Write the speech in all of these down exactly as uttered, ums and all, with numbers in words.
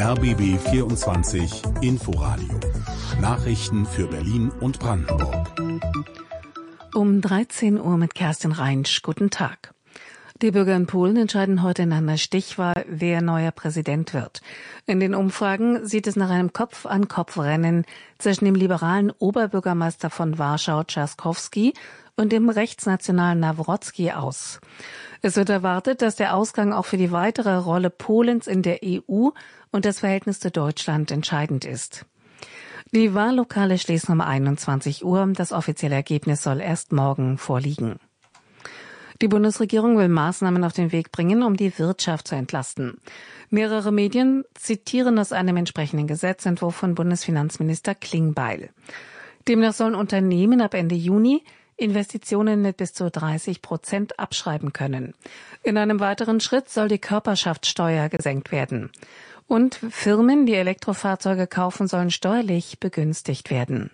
R B B vierundzwanzig Inforadio. Nachrichten für Berlin und Brandenburg. Um dreizehn Uhr mit Kerstin Reinsch. Guten Tag. Die Bürger in Polen entscheiden heute in einer Stichwahl, wer neuer Präsident wird. In den Umfragen sieht es nach einem Kopf-an-Kopf-Rennen zwischen dem liberalen Oberbürgermeister von Warschau, Trzaskowski, und dem rechtsnationalen Nawrocki aus. Es wird erwartet, dass der Ausgang auch für die weitere Rolle Polens in der E U und das Verhältnis zu Deutschland entscheidend ist. Die Wahllokale schließen um einundzwanzig Uhr. Das offizielle Ergebnis soll erst morgen vorliegen. Die Bundesregierung will Maßnahmen auf den Weg bringen, um die Wirtschaft zu entlasten. Mehrere Medien zitieren aus einem entsprechenden Gesetzentwurf von Bundesfinanzminister Klingbeil. Demnach sollen Unternehmen ab Ende Juni Investitionen mit bis zu dreißig Prozent abschreiben können. In einem weiteren Schritt soll die Körperschaftssteuer gesenkt werden. Und Firmen, die Elektrofahrzeuge kaufen, sollen steuerlich begünstigt werden.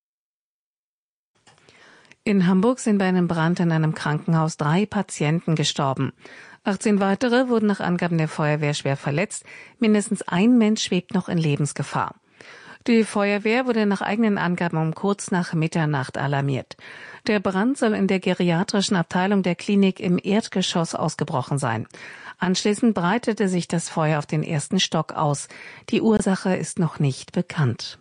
In Hamburg sind bei einem Brand in einem Krankenhaus drei Patienten gestorben. achtzehn weitere wurden nach Angaben der Feuerwehr schwer verletzt. Mindestens ein Mensch schwebt noch in Lebensgefahr. Die Feuerwehr wurde nach eigenen Angaben um kurz nach Mitternacht alarmiert. Der Brand soll in der geriatrischen Abteilung der Klinik im Erdgeschoss ausgebrochen sein. Anschließend breitete sich das Feuer auf den ersten Stock aus. Die Ursache ist noch nicht bekannt.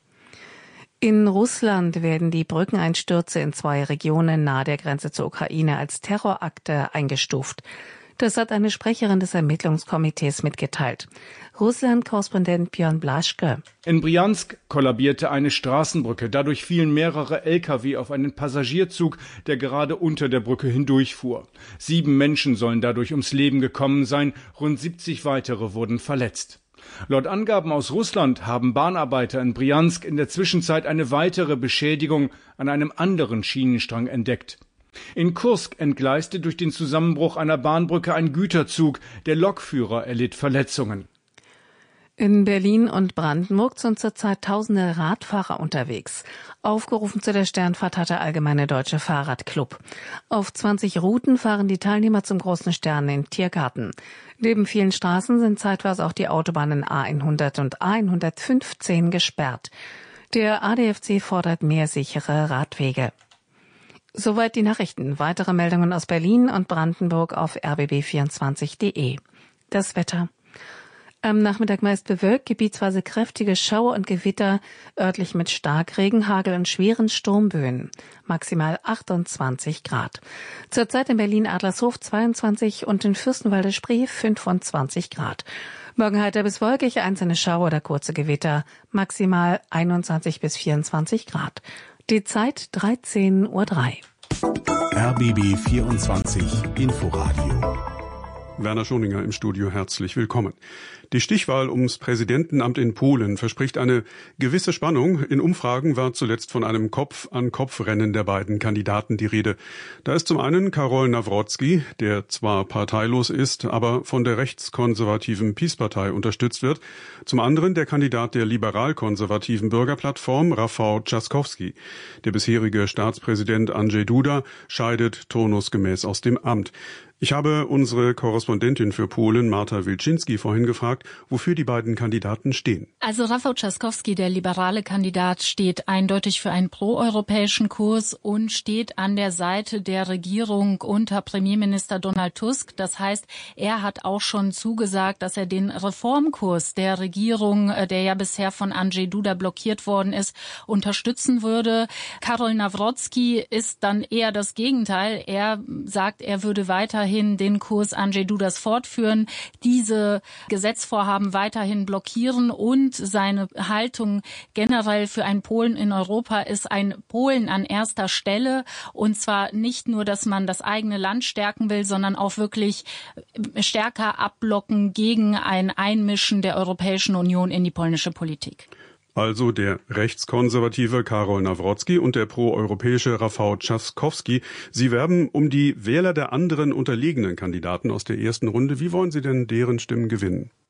In Russland werden die Brückeneinstürze in zwei Regionen nahe der Grenze zur Ukraine als Terrorakte eingestuft. Das hat eine Sprecherin des Ermittlungskomitees mitgeteilt. Russland-Korrespondent Björn Blaschke. In Bryansk kollabierte eine Straßenbrücke. Dadurch fielen mehrere L K W auf einen Passagierzug, der gerade unter der Brücke hindurchfuhr. Sieben Menschen sollen dadurch ums Leben gekommen sein. Rund siebzig weitere wurden verletzt. Laut Angaben aus Russland haben Bahnarbeiter in Bryansk in der Zwischenzeit eine weitere Beschädigung an einem anderen Schienenstrang entdeckt. In Kursk entgleiste durch den Zusammenbruch einer Bahnbrücke ein Güterzug. Der Lokführer erlitt Verletzungen. In Berlin und Brandenburg sind zurzeit tausende Radfahrer unterwegs. Aufgerufen zu der Sternfahrt hat der Allgemeine Deutsche Fahrradclub. Auf zwanzig Routen fahren die Teilnehmer zum großen Stern in Tiergarten. Neben vielen Straßen sind zeitweise auch die Autobahnen A hundert und A hundertfünfzehn gesperrt. Der A D F C fordert mehr sichere Radwege. Soweit die Nachrichten. Weitere Meldungen aus Berlin und Brandenburg auf r b b vierundzwanzig punkt de. Das Wetter. Am Nachmittag meist bewölkt, gebietsweise kräftige Schauer und Gewitter, örtlich mit Starkregen, Hagel und schweren Sturmböen. Maximal achtundzwanzig Grad. Zurzeit in Berlin-Adlershof zweiundzwanzig und in Fürstenwalde Spree fünfundzwanzig Grad. Morgen heiter bis wolkig, einzelne Schauer oder kurze Gewitter. Maximal einundzwanzig bis vierundzwanzig Grad. Die Zeit dreizehn Uhr drei. R B B vierundzwanzig Inforadio. Werner Schoninger im Studio, herzlich willkommen. Die Stichwahl ums Präsidentenamt in Polen verspricht eine gewisse Spannung. In Umfragen war zuletzt von einem Kopf-an-Kopf-Rennen der beiden Kandidaten die Rede. Da ist zum einen Karol Nawrocki, der zwar parteilos ist, aber von der rechtskonservativen PiS-Partei unterstützt wird. Zum anderen der Kandidat der liberal-konservativen Bürgerplattform, Rafał Trzaskowski. Der bisherige Staatspräsident Andrzej Duda scheidet turnusgemäß aus dem Amt. Ich habe unsere Korrespondentin für Polen, Marta Wilczynski, vorhin gefragt, wofür die beiden Kandidaten stehen. Also Rafał Trzaskowski, der liberale Kandidat, steht eindeutig für einen proeuropäischen Kurs und steht an der Seite der Regierung unter Premierminister Donald Tusk. Das heißt, er hat auch schon zugesagt, dass er den Reformkurs der Regierung, der ja bisher von Andrzej Duda blockiert worden ist, unterstützen würde. Karol Nawrocki ist dann eher das Gegenteil. Er sagt, er würde weiterhin den Kurs Andrzej Dudas fortführen, diese Gesetzvorhaben weiterhin blockieren und seine Haltung generell für ein Polen in Europa ist ein Polen an erster Stelle, und zwar nicht nur, dass man das eigene Land stärken will, sondern auch wirklich stärker abblocken gegen ein Einmischen der Europäischen Union in die polnische Politik. Also der rechtskonservative Karol Nawrocki und der proeuropäische Rafał Trzaskowski. Sie werben um die Wähler der anderen unterlegenen Kandidaten aus der ersten Runde. Wie wollen Sie denn deren Stimmen gewinnen?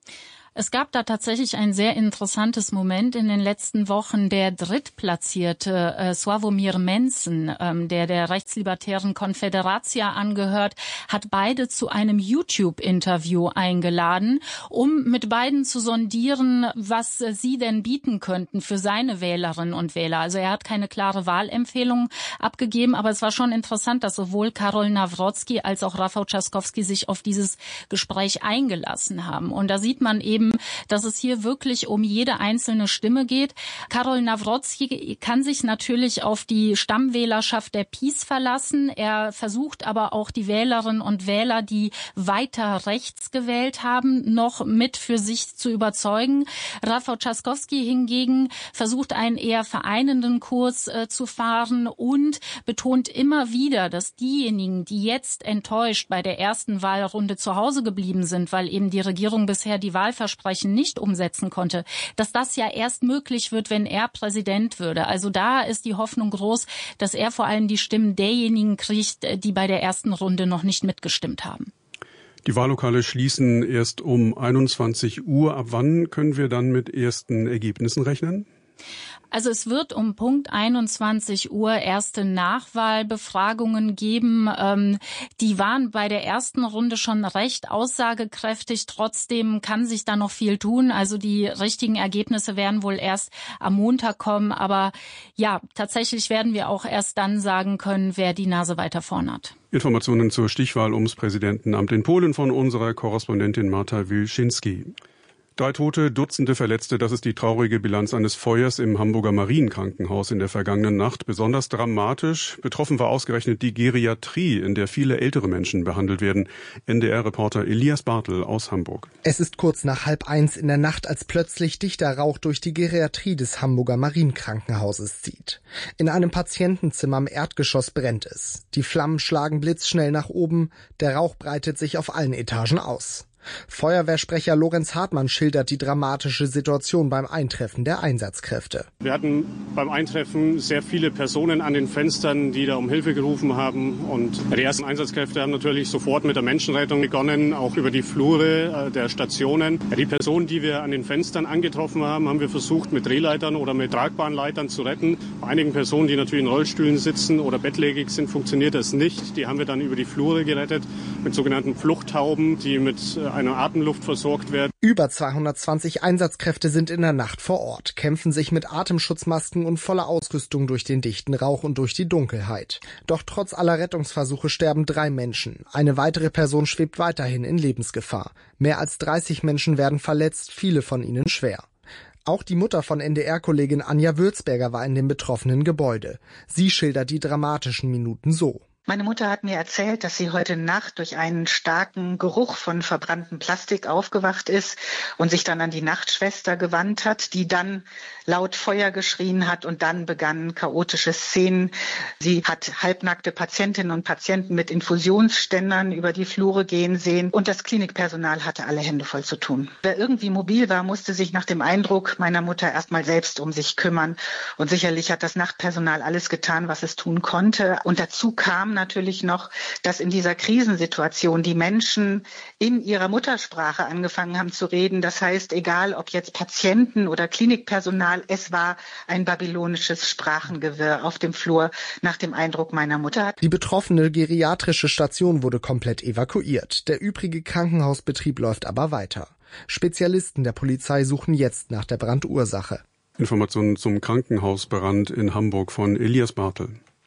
Es gab da tatsächlich ein sehr interessantes Moment in den letzten Wochen. Der drittplatzierte äh, Sławomir Mencen, ähm, der der rechtslibertären Konfederacja angehört, hat beide zu einem YouTube-Interview eingeladen, um mit beiden zu sondieren, was äh, sie denn bieten könnten für seine Wählerinnen und Wähler. Also er hat keine klare Wahlempfehlung abgegeben, aber es war schon interessant, dass sowohl Karol Nawrocki als auch Rafał Trzaskowski sich auf dieses Gespräch eingelassen haben. Und da sieht man eben, dass es hier wirklich um jede einzelne Stimme geht. Karol Nawrocki kann sich natürlich auf die Stammwählerschaft der PiS verlassen. Er versucht aber auch die Wählerinnen und Wähler, die weiter rechts gewählt haben, noch mit für sich zu überzeugen. Rafał Trzaskowski hingegen versucht einen eher vereinenden Kurs äh, zu fahren und betont immer wieder, dass diejenigen, die jetzt enttäuscht bei der ersten Wahlrunde zu Hause geblieben sind, weil eben die Regierung bisher die Wahlversprechen nicht umsetzen konnte, dass das ja erst möglich wird, wenn er Präsident würde. Also da ist die Hoffnung groß, dass er vor allem die Stimmen derjenigen kriegt, die bei der ersten Runde noch nicht mitgestimmt haben. Die Wahllokale schließen erst um einundzwanzig Uhr. Ab wann können wir dann mit ersten Ergebnissen rechnen? Also es wird um Punkt einundzwanzig Uhr erste Nachwahlbefragungen geben. Ähm, die waren bei der ersten Runde schon recht aussagekräftig. Trotzdem kann sich da noch viel tun. Also die richtigen Ergebnisse werden wohl erst am Montag kommen. Aber ja, tatsächlich werden wir auch erst dann sagen können, wer die Nase weiter vorn hat. Informationen zur Stichwahl ums Präsidentenamt in Polen von unserer Korrespondentin Marta Wilczynski. Drei Tote, Dutzende Verletzte, das ist die traurige Bilanz eines Feuers im Hamburger Marienkrankenhaus in der vergangenen Nacht. Besonders dramatisch. Betroffen war ausgerechnet die Geriatrie, in der viele ältere Menschen behandelt werden. N D R-Reporter Elias Bartel aus Hamburg. Es ist kurz nach halb eins in der Nacht, als plötzlich dichter Rauch durch die Geriatrie des Hamburger Marienkrankenhauses zieht. In einem Patientenzimmer im Erdgeschoss brennt es. Die Flammen schlagen blitzschnell nach oben. Der Rauch breitet sich auf allen Etagen aus. Feuerwehrsprecher Lorenz Hartmann schildert die dramatische Situation beim Eintreffen der Einsatzkräfte. Wir hatten beim Eintreffen sehr viele Personen an den Fenstern, die da um Hilfe gerufen haben. Und die ersten Einsatzkräfte haben natürlich sofort mit der Menschenrettung begonnen, auch über die Flure der Stationen. Die Personen, die wir an den Fenstern angetroffen haben, haben wir versucht, mit Drehleitern oder mit tragbaren Leitern zu retten. Bei einigen Personen, die natürlich in Rollstühlen sitzen oder bettlägerig sind, funktioniert das nicht. Die haben wir dann über die Flure gerettet mit sogenannten Fluchthauben, die mit einer Atemluft versorgt werden. Über zweihundertzwanzig Einsatzkräfte sind in der Nacht vor Ort, kämpfen sich mit Atemschutzmasken und voller Ausrüstung durch den dichten Rauch und durch die Dunkelheit. Doch trotz aller Rettungsversuche sterben drei Menschen. Eine weitere Person schwebt weiterhin in Lebensgefahr. Mehr als dreißig Menschen werden verletzt, viele von ihnen schwer. Auch die Mutter von N D R-Kollegin Anja Würzberger war in dem betroffenen Gebäude. Sie schildert die dramatischen Minuten so. Meine Mutter hat mir erzählt, dass sie heute Nacht durch einen starken Geruch von verbranntem Plastik aufgewacht ist und sich dann an die Nachtschwester gewandt hat, die dann laut Feuer geschrien hat, und dann begannen chaotische Szenen. Sie hat halbnackte Patientinnen und Patienten mit Infusionsständern über die Flure gehen sehen, und das Klinikpersonal hatte alle Hände voll zu tun. Wer irgendwie mobil war, musste sich nach dem Eindruck meiner Mutter erstmal selbst um sich kümmern, und sicherlich hat das Nachtpersonal alles getan, was es tun konnte. Und dazu kam natürlich noch, dass in dieser Krisensituation die Menschen in ihrer Muttersprache angefangen haben zu reden. Das heißt, egal ob jetzt Patienten oder Klinikpersonal, es war ein babylonisches Sprachengewirr auf dem Flur nach dem Eindruck meiner Mutter. Die betroffene geriatrische Station wurde komplett evakuiert. Der übrige Krankenhausbetrieb läuft aber weiter. Spezialisten der Polizei suchen jetzt nach der Brandursache. Informationen zum Krankenhausbrand in Hamburg von Elias Bartel.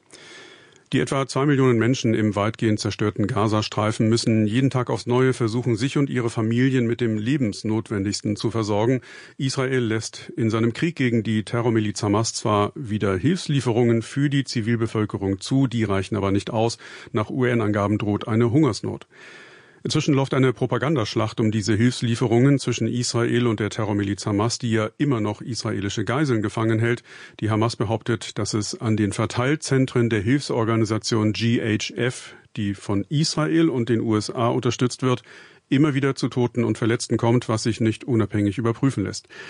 Die etwa zwei Millionen Menschen im weitgehend zerstörten Gazastreifen müssen jeden Tag aufs Neue versuchen, sich und ihre Familien mit dem Lebensnotwendigsten zu versorgen. Israel lässt in seinem Krieg gegen die Terrormiliz Hamas zwar wieder Hilfslieferungen für die Zivilbevölkerung zu, die reichen aber nicht aus. Nach U N-Angaben droht eine Hungersnot. Inzwischen läuft eine Propagandaschlacht um diese Hilfslieferungen zwischen Israel und der Terrormiliz Hamas, die ja immer noch israelische Geiseln gefangen hält. Die Hamas behauptet, dass es an den Verteilzentren der Hilfsorganisation G H F, die von Israel und den U S A unterstützt wird, immer wieder zu Toten und Verletzten kommt, was sich nicht unabhängig überprüfen lässt.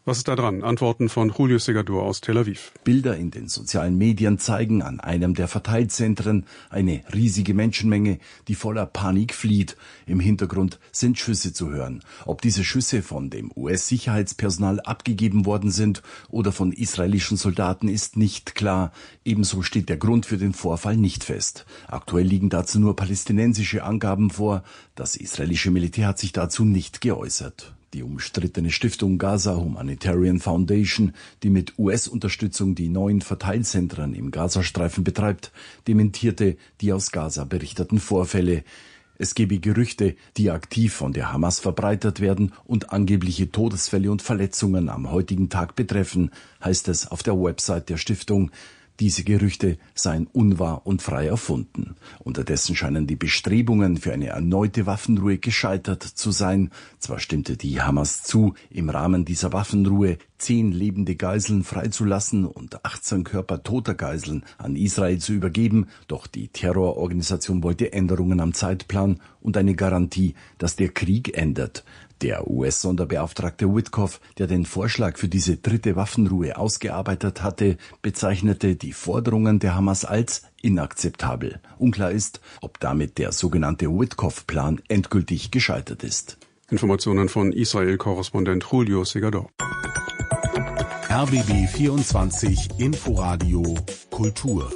Was ist da dran? Antworten von Julio Segador aus Tel Aviv. Bilder in den sozialen Medien zeigen an einem der Verteilzentren eine riesige Menschenmenge, die voller Panik flieht. Im Hintergrund sind Schüsse zu hören. Ob diese Schüsse von dem U S-Sicherheitspersonal abgegeben worden sind oder von israelischen Soldaten, ist nicht klar. Ebenso steht der Grund für den Vorfall nicht fest. Aktuell liegen dazu nur palästinensische Angaben vor. Das israelische Militär hat sich dazu nicht geäußert. Die umstrittene Stiftung Gaza Humanitarian Foundation, die mit U S-Unterstützung die neuen Verteilzentren im Gazastreifen betreibt, dementierte die aus Gaza berichteten Vorfälle. Es gebe Gerüchte, die aktiv von der Hamas verbreitet werden und angebliche Todesfälle und Verletzungen am heutigen Tag betreffen, heißt es auf der Website der Stiftung. Diese Gerüchte seien unwahr und frei erfunden. Unterdessen scheinen die Bestrebungen für eine erneute Waffenruhe gescheitert zu sein. Zwar stimmte die Hamas zu, im Rahmen dieser Waffenruhe zehn lebende Geiseln freizulassen und achtzehn Körper toter Geiseln an Israel zu übergeben, doch die Terrororganisation wollte Änderungen am Zeitplan und eine Garantie, dass der Krieg endet. Der U S-Sonderbeauftragte Witkoff, der den Vorschlag für diese dritte Waffenruhe ausgearbeitet hatte, bezeichnete die Forderungen der Hamas als inakzeptabel. Unklar ist, ob damit der sogenannte Witkoff-Plan endgültig gescheitert ist. Informationen von Israel-Korrespondent Julio Segador. R B B vierundzwanzig Inforadio Kultur.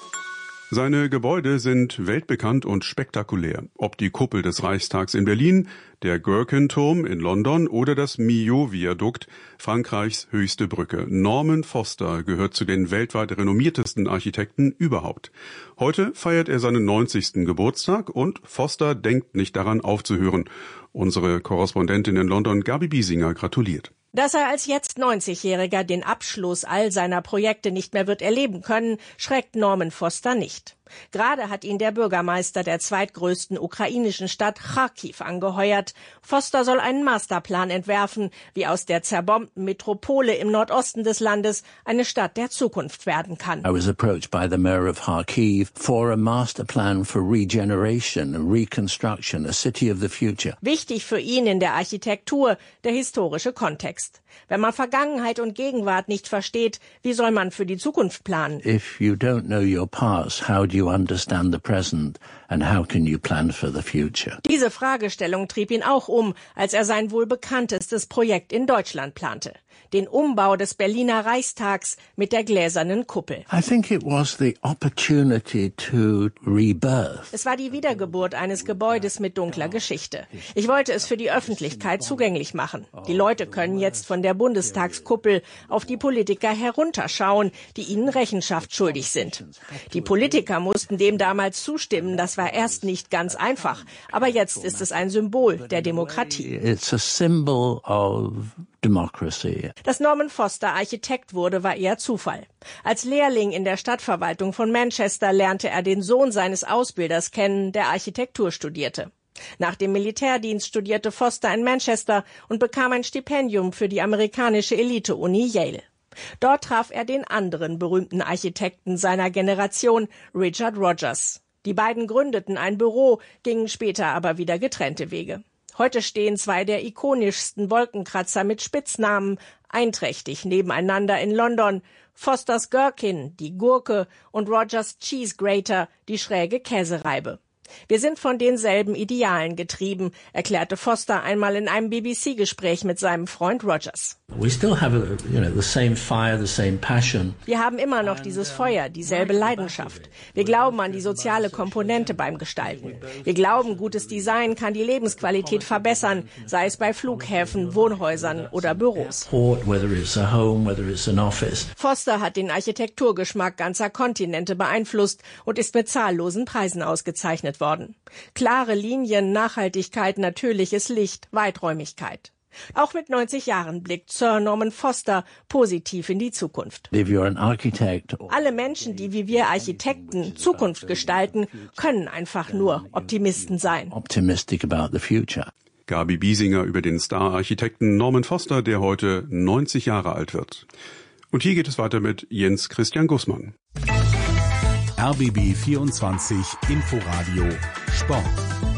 Seine Gebäude sind weltbekannt und spektakulär. Ob die Kuppel des Reichstags in Berlin, der Gherkin-Turm in London oder das Millau-Viadukt, Frankreichs höchste Brücke. Norman Foster gehört zu den weltweit renommiertesten Architekten überhaupt. Heute feiert er seinen neunzigsten Geburtstag und Foster denkt nicht daran aufzuhören. Unsere Korrespondentin in London, Gabi Biesinger, gratuliert. Dass er als jetzt neunzigjähriger den Abschluss all seiner Projekte nicht mehr wird erleben können, schreckt Norman Foster nicht. Gerade hat ihn der Bürgermeister der zweitgrößten ukrainischen Stadt Charkiw angeheuert. Foster soll einen Masterplan entwerfen, wie aus der zerbombten Metropole im Nordosten des Landes eine Stadt der Zukunft werden kann. I was approached by the mayor of Kharkiv for a master plan for regeneration and reconstruction, a city of the future. Wichtig für ihn in der Architektur der historische Kontext. Wenn man Vergangenheit und Gegenwart nicht versteht, wie soll man für die Zukunft planen? If you don't know your past, how do you understand the present and how can you plan for the future? Diese Fragestellung trieb ihn auch um, als er sein wohl bekanntestes Projekt in Deutschland plante. Den Umbau des Berliner Reichstags mit der gläsernen Kuppel. I think it was the opportunity to rebirth. Es war die Wiedergeburt eines Gebäudes mit dunkler Geschichte. Ich wollte es für die Öffentlichkeit zugänglich machen. Die Leute können jetzt von der Bundestagskuppel auf die Politiker herunterschauen, die ihnen Rechenschaft schuldig sind. Die Politiker mussten dem damals zustimmen. Das war erst nicht ganz einfach. Aber jetzt ist es ein Symbol der Demokratie. It's a symbol of democracy. Dass Norman Foster Architekt wurde, war eher Zufall. Als Lehrling in der Stadtverwaltung von Manchester lernte er den Sohn seines Ausbilders kennen, der Architektur studierte. Nach dem Militärdienst studierte Foster in Manchester und bekam ein Stipendium für die amerikanische Elite-Uni Yale. Dort traf er den anderen berühmten Architekten seiner Generation, Richard Rogers. Die beiden gründeten ein Büro, gingen später aber wieder getrennte Wege. Heute stehen zwei der ikonischsten Wolkenkratzer mit Spitznamen einträchtig nebeneinander in London. Fosters Gherkin, die Gurke, und Rogers Cheese Grater, die schräge Käsereibe. Wir sind von denselben Idealen getrieben, erklärte Foster einmal in einem B B C-Gespräch mit seinem Freund Rogers. We still have, a, you know, the same fire, the same passion. Wir haben immer noch dieses Feuer, dieselbe Leidenschaft. Wir glauben an die soziale Komponente beim Gestalten. Wir glauben, gutes Design kann die Lebensqualität verbessern, sei es bei Flughäfen, Wohnhäusern oder Büros. Whether it's a home, whether it's an office. Foster hat den Architekturgeschmack ganzer Kontinente beeinflusst und ist mit zahllosen Preisen ausgezeichnet worden. Klare Linien, Nachhaltigkeit, natürliches Licht, Weiträumigkeit. Auch mit neunzig Jahren blickt Sir Norman Foster positiv in die Zukunft. If you're an architect, alle Menschen, die wie wir Architekten Zukunft gestalten, können einfach nur Optimisten sein. Optimistic about the future. Gabi Biesinger über den Star-Architekten Norman Foster, der heute neunzig Jahre alt wird. Und hier geht es weiter mit Jens Christian Gussmann. R B B vierundzwanzig Inforadio Sport.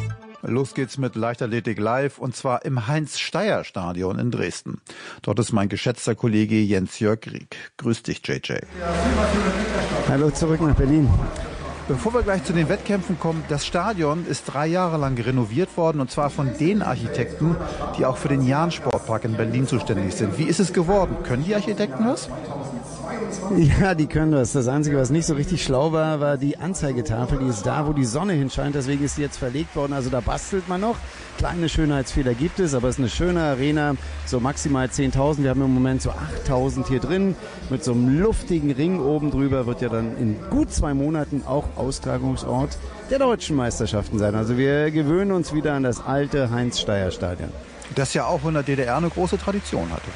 Los geht's mit Leichtathletik live und zwar im Heinz-Steier-Stadion in Dresden. Dort ist mein geschätzter Kollege Jens-Jörg Rieck. Grüß dich, J J. Hallo, zurück nach Berlin. Bevor wir gleich zu den Wettkämpfen kommen, das Stadion ist drei Jahre lang renoviert worden und zwar von den Architekten, die auch für den Jahn-Sportpark in Berlin zuständig sind. Wie ist es geworden? Können die Architekten das? Ja, die können das. Das Einzige, was nicht so richtig schlau war, war die Anzeigetafel. Die ist da, wo die Sonne hinscheint. Deswegen ist die jetzt verlegt worden. Also da bastelt man noch. Kleine Schönheitsfehler gibt es, aber es ist eine schöne Arena. So maximal zehntausend. Wir haben im Moment so achttausend hier drin. Mit so einem luftigen Ring oben drüber wird ja dann in gut zwei Monaten auch Austragungsort der deutschen Meisterschaften sein. Also wir gewöhnen uns wieder an das alte Heinz-Steier-Stadion. Das ja auch in der D D R eine große Tradition hatte.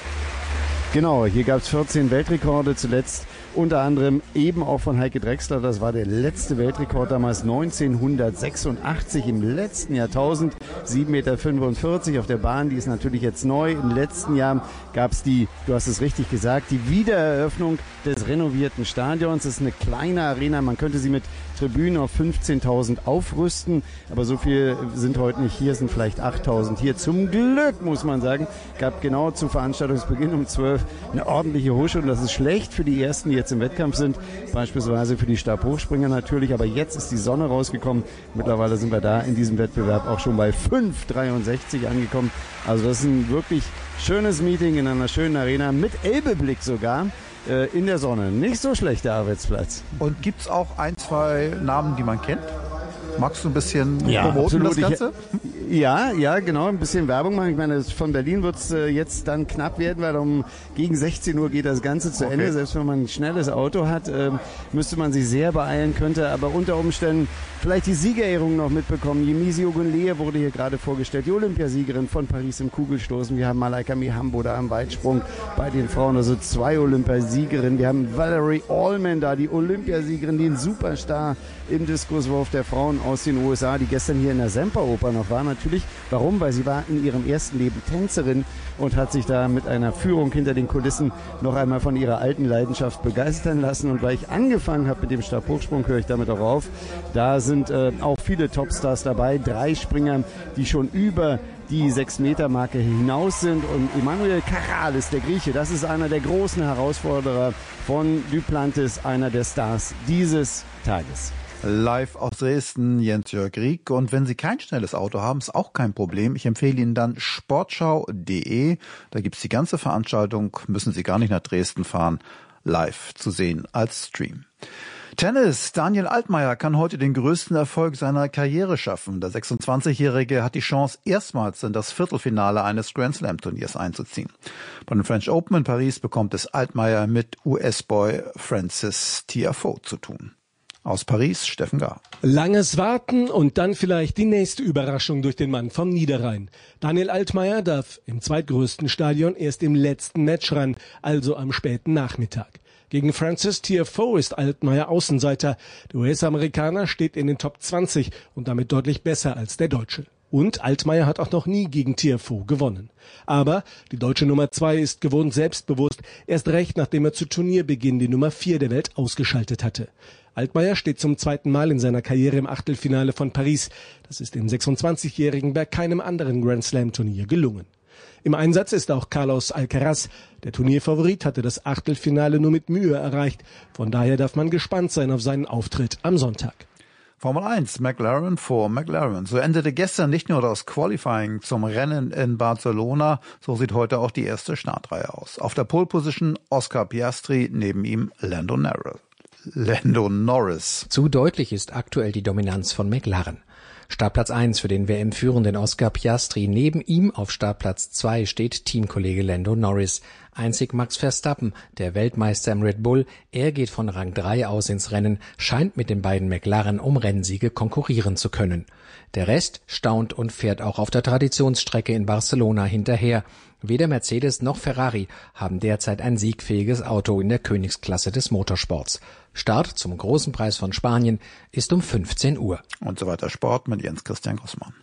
Genau, hier gab es vierzehn Weltrekorde, zuletzt unter anderem eben auch von Heike Drechsler. Das war der letzte Weltrekord damals neunzehnhundertsechsundachtzig im letzten Jahrtausend. sieben Meter fünfundvierzig auf der Bahn, die ist natürlich jetzt neu. Im letzten Jahr gab es die, du hast es richtig gesagt, die Wiedereröffnung des renovierten Stadions. Das ist eine kleine Arena, man könnte sie mit Tribünen auf fünfzehntausend aufrüsten, aber so viel sind heute nicht hier, sind vielleicht achttausend hier. Zum Glück, muss man sagen, gab genau zu Veranstaltungsbeginn um zwölf eine ordentliche Husche und das ist schlecht für die Ersten, die jetzt im Wettkampf sind, beispielsweise für die Stabhochspringer natürlich, aber jetzt ist die Sonne rausgekommen. Mittlerweile sind wir da in diesem Wettbewerb auch schon bei fünf Komma dreiundsechzig angekommen. Also das ist ein wirklich schönes Meeting in einer schönen Arena mit Elbeblick sogar. In der Sonne. Nicht so schlecht, der Arbeitsplatz. Und gibt's auch ein, zwei Namen, die man kennt? Magst du ein bisschen ja, promoten, absolut. das Ganze? Ich, ja, ja, genau, ein bisschen Werbung machen. Ich meine, von Berlin wird es äh, jetzt dann knapp werden, weil um gegen sechzehn Uhr geht das Ganze zu okay. Ende. Selbst wenn man ein schnelles Auto hat, äh, müsste man sich sehr beeilen, könnte aber unter Umständen vielleicht die Siegerehrung noch mitbekommen. Yemisi Ogunleye wurde hier gerade vorgestellt, die Olympiasiegerin von Paris im Kugelstoßen. Wir haben Malaika Mihambo da am Weitsprung bei den Frauen, also zwei Olympiasiegerinnen. Wir haben Valerie Allman da, die Olympiasiegerin, den Superstar im Diskuswurf der Frauen aus den U S A, die gestern hier in der Semperoper noch war. Natürlich, warum? Weil sie war in ihrem ersten Leben Tänzerin und hat sich da mit einer Führung hinter den Kulissen noch einmal von ihrer alten Leidenschaft begeistern lassen. Und weil ich angefangen habe mit dem Stabhochsprung, höre ich damit auch auf. Da sind äh, auch viele Topstars dabei, drei Springer, die schon über die sechs Meter Marke hinaus sind. Und Emanuel Karalis, der Grieche, das ist einer der großen Herausforderer von Duplantis, einer der Stars dieses Tages. Live aus Dresden, Jens-Jörg Rieck. Und wenn Sie kein schnelles Auto haben, ist auch kein Problem. Ich empfehle Ihnen dann sportschau punkt de. Da gibt's die ganze Veranstaltung, müssen Sie gar nicht nach Dresden fahren, live zu sehen als Stream. Tennis. Daniel Altmaier kann heute den größten Erfolg seiner Karriere schaffen. Der sechsundzwanzigjährige hat die Chance, erstmals in das Viertelfinale eines Grand-Slam-Turniers einzuziehen. Bei den French Open in Paris bekommt es Altmaier mit U S-Boy Francis Tiafoe zu tun. Aus Paris, Steffen Gar. Langes Warten und dann vielleicht die nächste Überraschung durch den Mann vom Niederrhein. Daniel Altmaier darf im zweitgrößten Stadion erst im letzten Match ran, also am späten Nachmittag. Gegen Francis Tiafoe ist Altmaier Außenseiter. Der U S-Amerikaner steht in den Top zwanzig und damit deutlich besser als der Deutsche. Und Altmaier hat auch noch nie gegen Tiafoe gewonnen. Aber die deutsche Nummer zwei ist gewohnt selbstbewusst, erst recht nachdem er zu Turnierbeginn die Nummer vier der Welt ausgeschaltet hatte. Altmaier steht zum zweiten Mal in seiner Karriere im Achtelfinale von Paris. Das ist dem sechsundzwanzigjährigen bei keinem anderen Grand-Slam-Turnier gelungen. Im Einsatz ist auch Carlos Alcaraz. Der Turnierfavorit hatte das Achtelfinale nur mit Mühe erreicht. Von daher darf man gespannt sein auf seinen Auftritt am Sonntag. Formel eins, McLaren vor McLaren. So endete gestern nicht nur das Qualifying zum Rennen in Barcelona, so sieht heute auch die erste Startreihe aus. Auf der Pole Position Oscar Piastri, neben ihm Lando Norris. Lando Norris. Zu deutlich ist aktuell die Dominanz von McLaren. Startplatz eins für den W M-führenden Oscar Piastri. Neben ihm auf Startplatz zwei steht Teamkollege Lando Norris. Einzig Max Verstappen, der Weltmeister im Red Bull, er geht von Rang drei aus ins Rennen, scheint mit den beiden McLaren um Rennsiege konkurrieren zu können. Der Rest staunt und fährt auch auf der Traditionsstrecke in Barcelona hinterher. Weder Mercedes noch Ferrari haben derzeit ein siegfähiges Auto in der Königsklasse des Motorsports. Start zum Großen Preis von Spanien ist um fünfzehn Uhr. Und so weiter Sport mit Jens Christian Grossmann.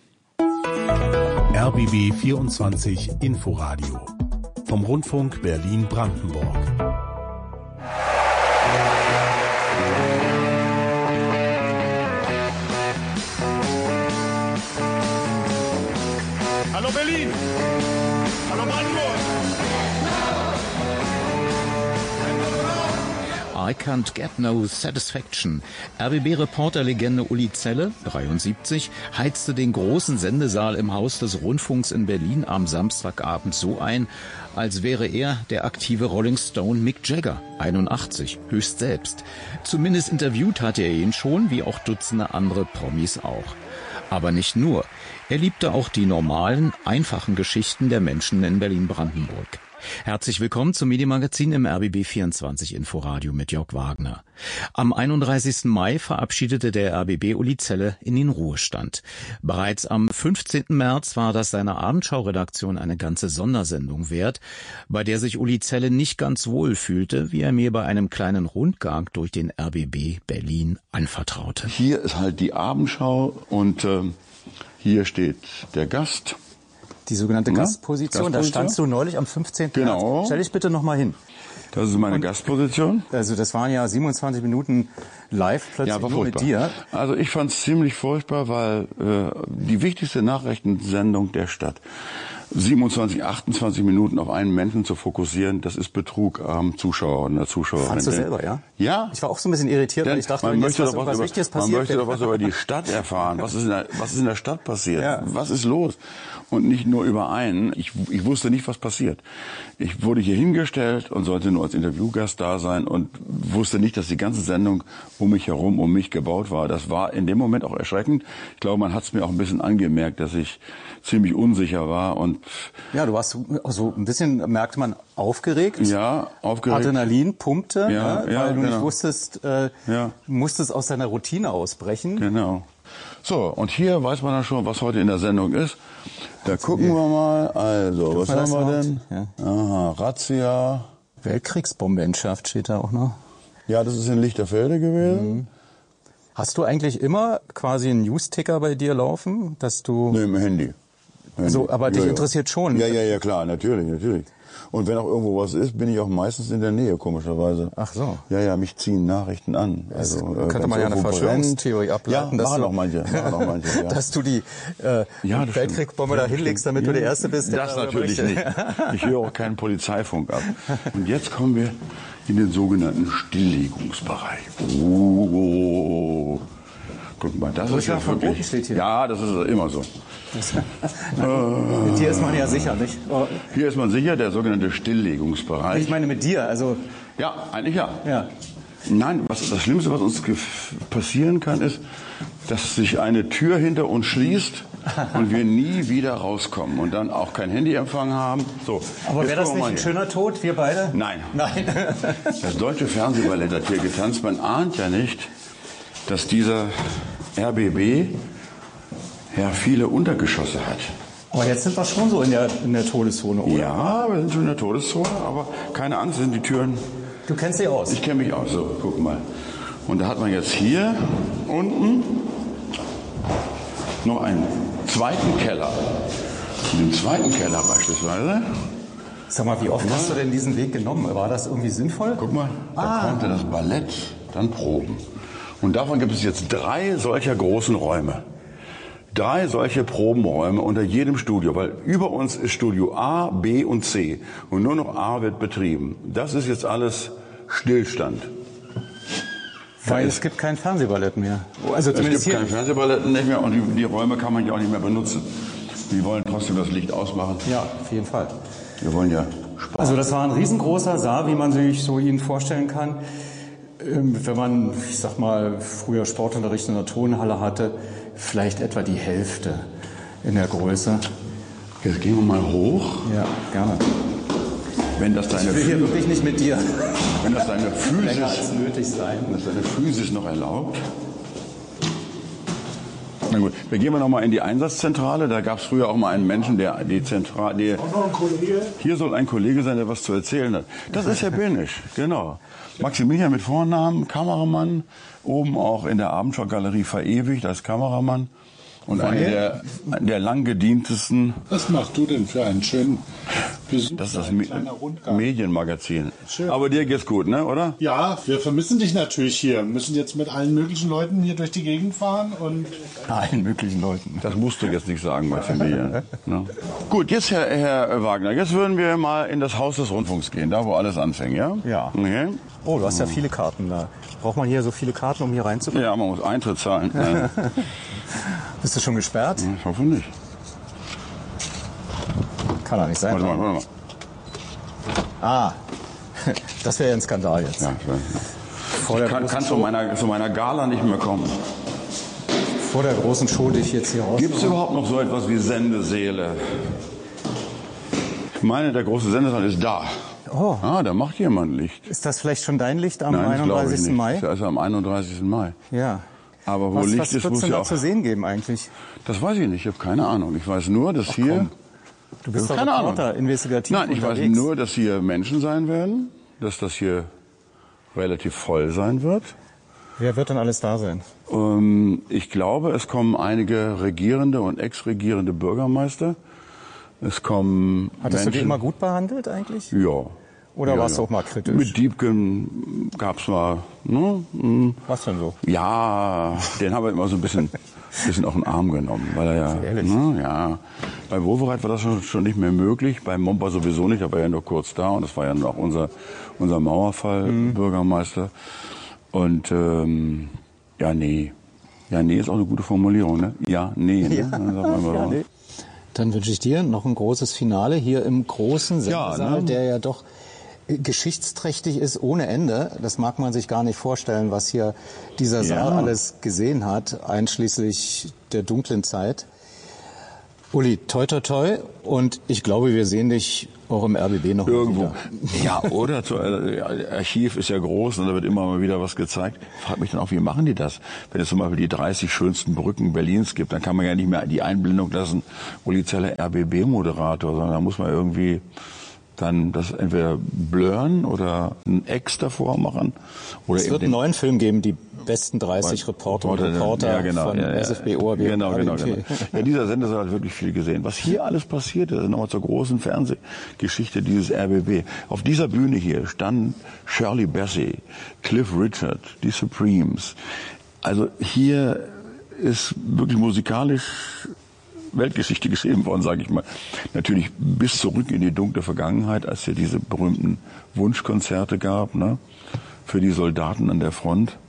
R B B vierundzwanzig Inforadio vom Rundfunk Berlin-Brandenburg. Hallo Berlin. Hallo Brandenburg. I can't get no satisfaction. R B B-Reporterlegende Uli Zelle, dreiundsiebzig, heizte den großen Sendesaal im Haus des Rundfunks in Berlin am Samstagabend so ein, als wäre er der aktive Rolling Stone Mick Jagger, einundachtzig, höchst selbst. Zumindest interviewt hatte er ihn schon, wie auch Dutzende andere Promis auch. Aber nicht nur. Er liebte auch die normalen, einfachen Geschichten der Menschen in Berlin-Brandenburg. Herzlich willkommen zum Medienmagazin im R B B vierundzwanzig Inforadio mit Jörg Wagner. Am einunddreißigsten Mai verabschiedete der R B B Uli Zelle in den Ruhestand. Bereits am fünfzehnten März war das seiner Abendschau-Redaktion eine ganze Sondersendung wert, bei der sich Uli Zelle nicht ganz wohl fühlte, wie er mir bei einem kleinen Rundgang durch den R B B Berlin anvertraute. Hier ist halt die Abendschau und äh, hier steht der Gast. Die sogenannte Ja, Gastposition, da Gastposition. standst du neulich am fünfzehnten Genau. März. Stell dich bitte noch mal hin. Das ist meine Und- Gastposition. Also das waren ja siebenundzwanzig Minuten live plötzlich Ja, war nur mit furchtbar. dir. Also ich fand es ziemlich furchtbar, weil äh, die wichtigste Nachrichtensendung der Stadt, siebenundzwanzig, achtundzwanzig Minuten auf einen Menschen zu fokussieren, das ist Betrug am Zuschauer und der Zuschauerin. Fandst du selber, ja? Ja. Ich war auch so ein bisschen irritiert, weil ich dachte, man wenn möchte jetzt was, doch was irgendwas über, Wichtiges man passiert möchte wäre. doch was über die Stadt erfahren. Was ist in der, was ist in der Stadt passiert? Ja. Was ist los? Und nicht nur über einen. Ich, ich wusste nicht, was passiert. Ich wurde hier hingestellt und sollte nur als Interviewgast da sein und wusste nicht, dass die ganze Sendung um mich herum, um mich gebaut war. Das war in dem Moment auch erschreckend. Ich glaube, man hat es mir auch ein bisschen angemerkt, dass ich ziemlich unsicher war und Ja, du warst so so ein bisschen, merkte man, aufgeregt. Ja, aufgeregt. Adrenalin pumpte, Ja, ja, ja, weil du genau. nicht wusstest, äh, Ja. du musstest aus deiner Routine ausbrechen. Genau. So, und hier weiß man dann schon, was heute in der Sendung ist. Da gucken wir mal. Also, was wir das haben wir überhaupt? denn? Aha, Razzia. Weltkriegsbombe entschärft steht da auch noch. Ja, das ist in Lichterfelde gewesen. Hast du eigentlich immer quasi einen News-Ticker bei dir laufen, dass du... Nee, im Handy. Handy. So, aber dich Ja, ja. interessiert schon. Ja, ja, ja, klar, natürlich, natürlich. Und wenn auch irgendwo was ist, bin ich auch meistens in der Nähe, komischerweise. Ach so. Ja, ja, mich ziehen Nachrichten an. Das Also, könnte wenn's man ja eine irgendwo Verschwörungstheorie brennt. ableiten, Ja, dass machen du- auch manche. Machen auch manche ja. Dass du die äh, Ja, das Weltkriegssbombe stimmt. da hinlegst, damit Ja. du der Erste bist. der Das darüber natürlich berichtet. nicht. Ich höre auch keinen Polizeifunk ab. Und jetzt kommen wir in den sogenannten Stilllegungsbereich. Oh, guck mal, das Wo ist ist ja ja verboten, wirklich... steht hier. Ja, das ist immer so. Mit dir ist man ja sicher, nicht? Oh, Hier ist man sicher, der sogenannte Stilllegungsbereich. ich meine mit dir, also... Ja, eigentlich ja. Ja. Nein, was, das Schlimmste, was uns gef- passieren kann, ist, dass sich eine Tür hinter uns schließt und wir nie wieder rauskommen und dann auch kein Handyempfang haben. So, Aber jetzt wäre das gucken wir nicht mal ein hier. schöner Tod, wir beide? Nein. Nein. Das deutsche Fernsehballett hat hier getanzt. Man ahnt ja nicht, dass dieser R B B ja viele Untergeschosse hat. Aber jetzt sind wir schon so in der, in der Todeszone, oder? Ja, wir sind schon in der Todeszone, aber keine Angst, sind die Türen... Du kennst dich aus. Ich kenne mich aus, so, guck mal. Und da hat man jetzt hier unten noch einen zweiten Keller. In dem zweiten Keller beispielsweise. Sag mal, wie oft hast du denn diesen Weg genommen? War das irgendwie sinnvoll? Guck mal, da Ah. konnte das Ballett dann proben. Und davon gibt es jetzt drei solcher großen Räume. Drei solche Probenräume unter jedem Studio, weil über uns ist Studio A, B und C. Und nur noch A wird betrieben. Das ist jetzt alles Stillstand. Weil es gibt kein Fernsehballett mehr. Also Es zumindest gibt hier. kein Fernsehballett nicht mehr und die, die Räume kann man ja auch nicht mehr benutzen. Die wollen trotzdem das Licht ausmachen. Ja, auf jeden Fall. Wir wollen ja sparen. Also das war ein riesengroßer Saal, wie man sich so ihn vorstellen kann. Ähm, Wenn man, ich sag mal, früher Sportunterricht in der Turnhalle hatte, vielleicht etwa die Hälfte in der Größe. Jetzt gehen wir mal hoch. Ja, gerne. Wenn das deine Ich will hier Phy- wirklich nicht mit dir wenn das deine länger als Physis, nötig sein. wenn das deine Physis noch erlaubt. Na gut, wir gehen wir noch mal in die Einsatzzentrale. Da gab es früher auch mal einen Menschen, der die Zentrale. Die, noch ein Kollege. hier soll ein Kollege sein, der was zu erzählen hat. Das ist Herr Benisch, genau. Maximilian mit Vornamen, Kameramann, oben auch in der Abendschau-Galerie verewigt als Kameramann. Und einer der, der lang gedientesten. Was machst du denn für einen schönen Besuch. Das ist das Me- Medienmagazin. Schön. Aber dir geht's gut, ne, oder? Ja, wir vermissen dich natürlich hier. Wir müssen jetzt mit allen möglichen Leuten hier durch die Gegend fahren und... Allen möglichen Leuten. Das musst du jetzt nicht sagen bei Familien. Ne? Gut, jetzt Herr, Herr Wagner, jetzt würden wir mal in das Haus des Rundfunks gehen, da wo alles anfängt, ja? Ja. Okay. Oh, du hast ja viele Karten da. Braucht man hier so viele Karten, um hier reinzukommen? Ja, man muss Eintritt zahlen. Ja. Bist du schon gesperrt? Ich hoffe nicht. Kann doch nicht sein. Warte mal, warte mal. Ah, das wäre ja ein Skandal jetzt. Ja, Vor der ich kann, kann zu, meiner, zu meiner Gala nicht mehr kommen. Vor der großen Show, die ich jetzt hier raus... Gibt es überhaupt noch so etwas wie Sendesäle? Ich meine, der große Sendesaal ist da. Oh. Ah, da macht jemand Licht. Ist das vielleicht schon dein Licht am Nein, einunddreißigsten Mai? Das ist am einunddreißigsten Mai. Ja. Aber wo was, Licht was ist, muss denn ja da auch... zu sehen geben eigentlich? Das weiß ich nicht, ich habe keine Ahnung. Ich weiß nur, dass Ach, hier... Komm. Du bist doch keine Reporter, Ahnung. investigativ Nein, ich unterwegs. weiß nur, dass hier Menschen sein werden, dass das hier relativ voll sein wird. Wer wird denn alles da sein? Ähm, ich glaube, es kommen einige regierende und ex-regierende Bürgermeister. Es kommen Hattest Menschen, du die immer gut behandelt eigentlich? Ja. Oder ja, warst ja. du auch mal kritisch? Mit Diebken gab's mal... Ne? Was denn so? Ja, den haben wir immer so ein bisschen... bisschen auf den Arm genommen, weil er ja, ne, ja, bei Wowereit war das schon, schon nicht mehr möglich, bei Momper sowieso nicht, da war er ja nur kurz da und das war ja noch unser, unser Mauerfall-Bürgermeister. Mhm. Und ähm, ja, nee. Ja, nee ist auch eine gute Formulierung, ne? Ja, nee. Ne? Ja. Dann, sagen wir mal ja, nee. Dann wünsche ich dir noch ein großes Finale hier im großen Sendesaal, ja, ne? Der ja doch geschichtsträchtig ist ohne Ende. Das mag man sich gar nicht vorstellen, was hier dieser Saal ja. alles gesehen hat, einschließlich der dunklen Zeit. Uli, toi toi toi, und ich glaube, wir sehen dich auch im R B B noch irgendwo. Wieder. Ja, oder? Das Archiv ist ja groß und da wird immer mal wieder was gezeigt. Frag mich dann auch, wie machen die das? Wenn es zum Beispiel die dreißig schönsten Brücken Berlins gibt, dann kann man ja nicht mehr die Einblendung lassen, Uli Zeller R B B-Moderator, sondern da muss man irgendwie dann das entweder blurren oder ein X davor machen. Oder es wird einen neuen Film geben, die besten dreißig Reporter und Reporter ja, genau, von ja, ja, S F B O R B. Genau, genau, genau. Ja, dieser Sender hat wirklich viel gesehen. Was hier alles passiert ist, nochmal zur großen Fernsehgeschichte dieses R B B. Auf dieser Bühne hier standen Shirley Bassey, Cliff Richard, die Supremes. Also hier ist wirklich musikalisch Weltgeschichte geschrieben worden, sage ich mal. Natürlich bis zurück in die dunkle Vergangenheit, als es diese berühmten Wunschkonzerte gab, ne, für die Soldaten an der Front.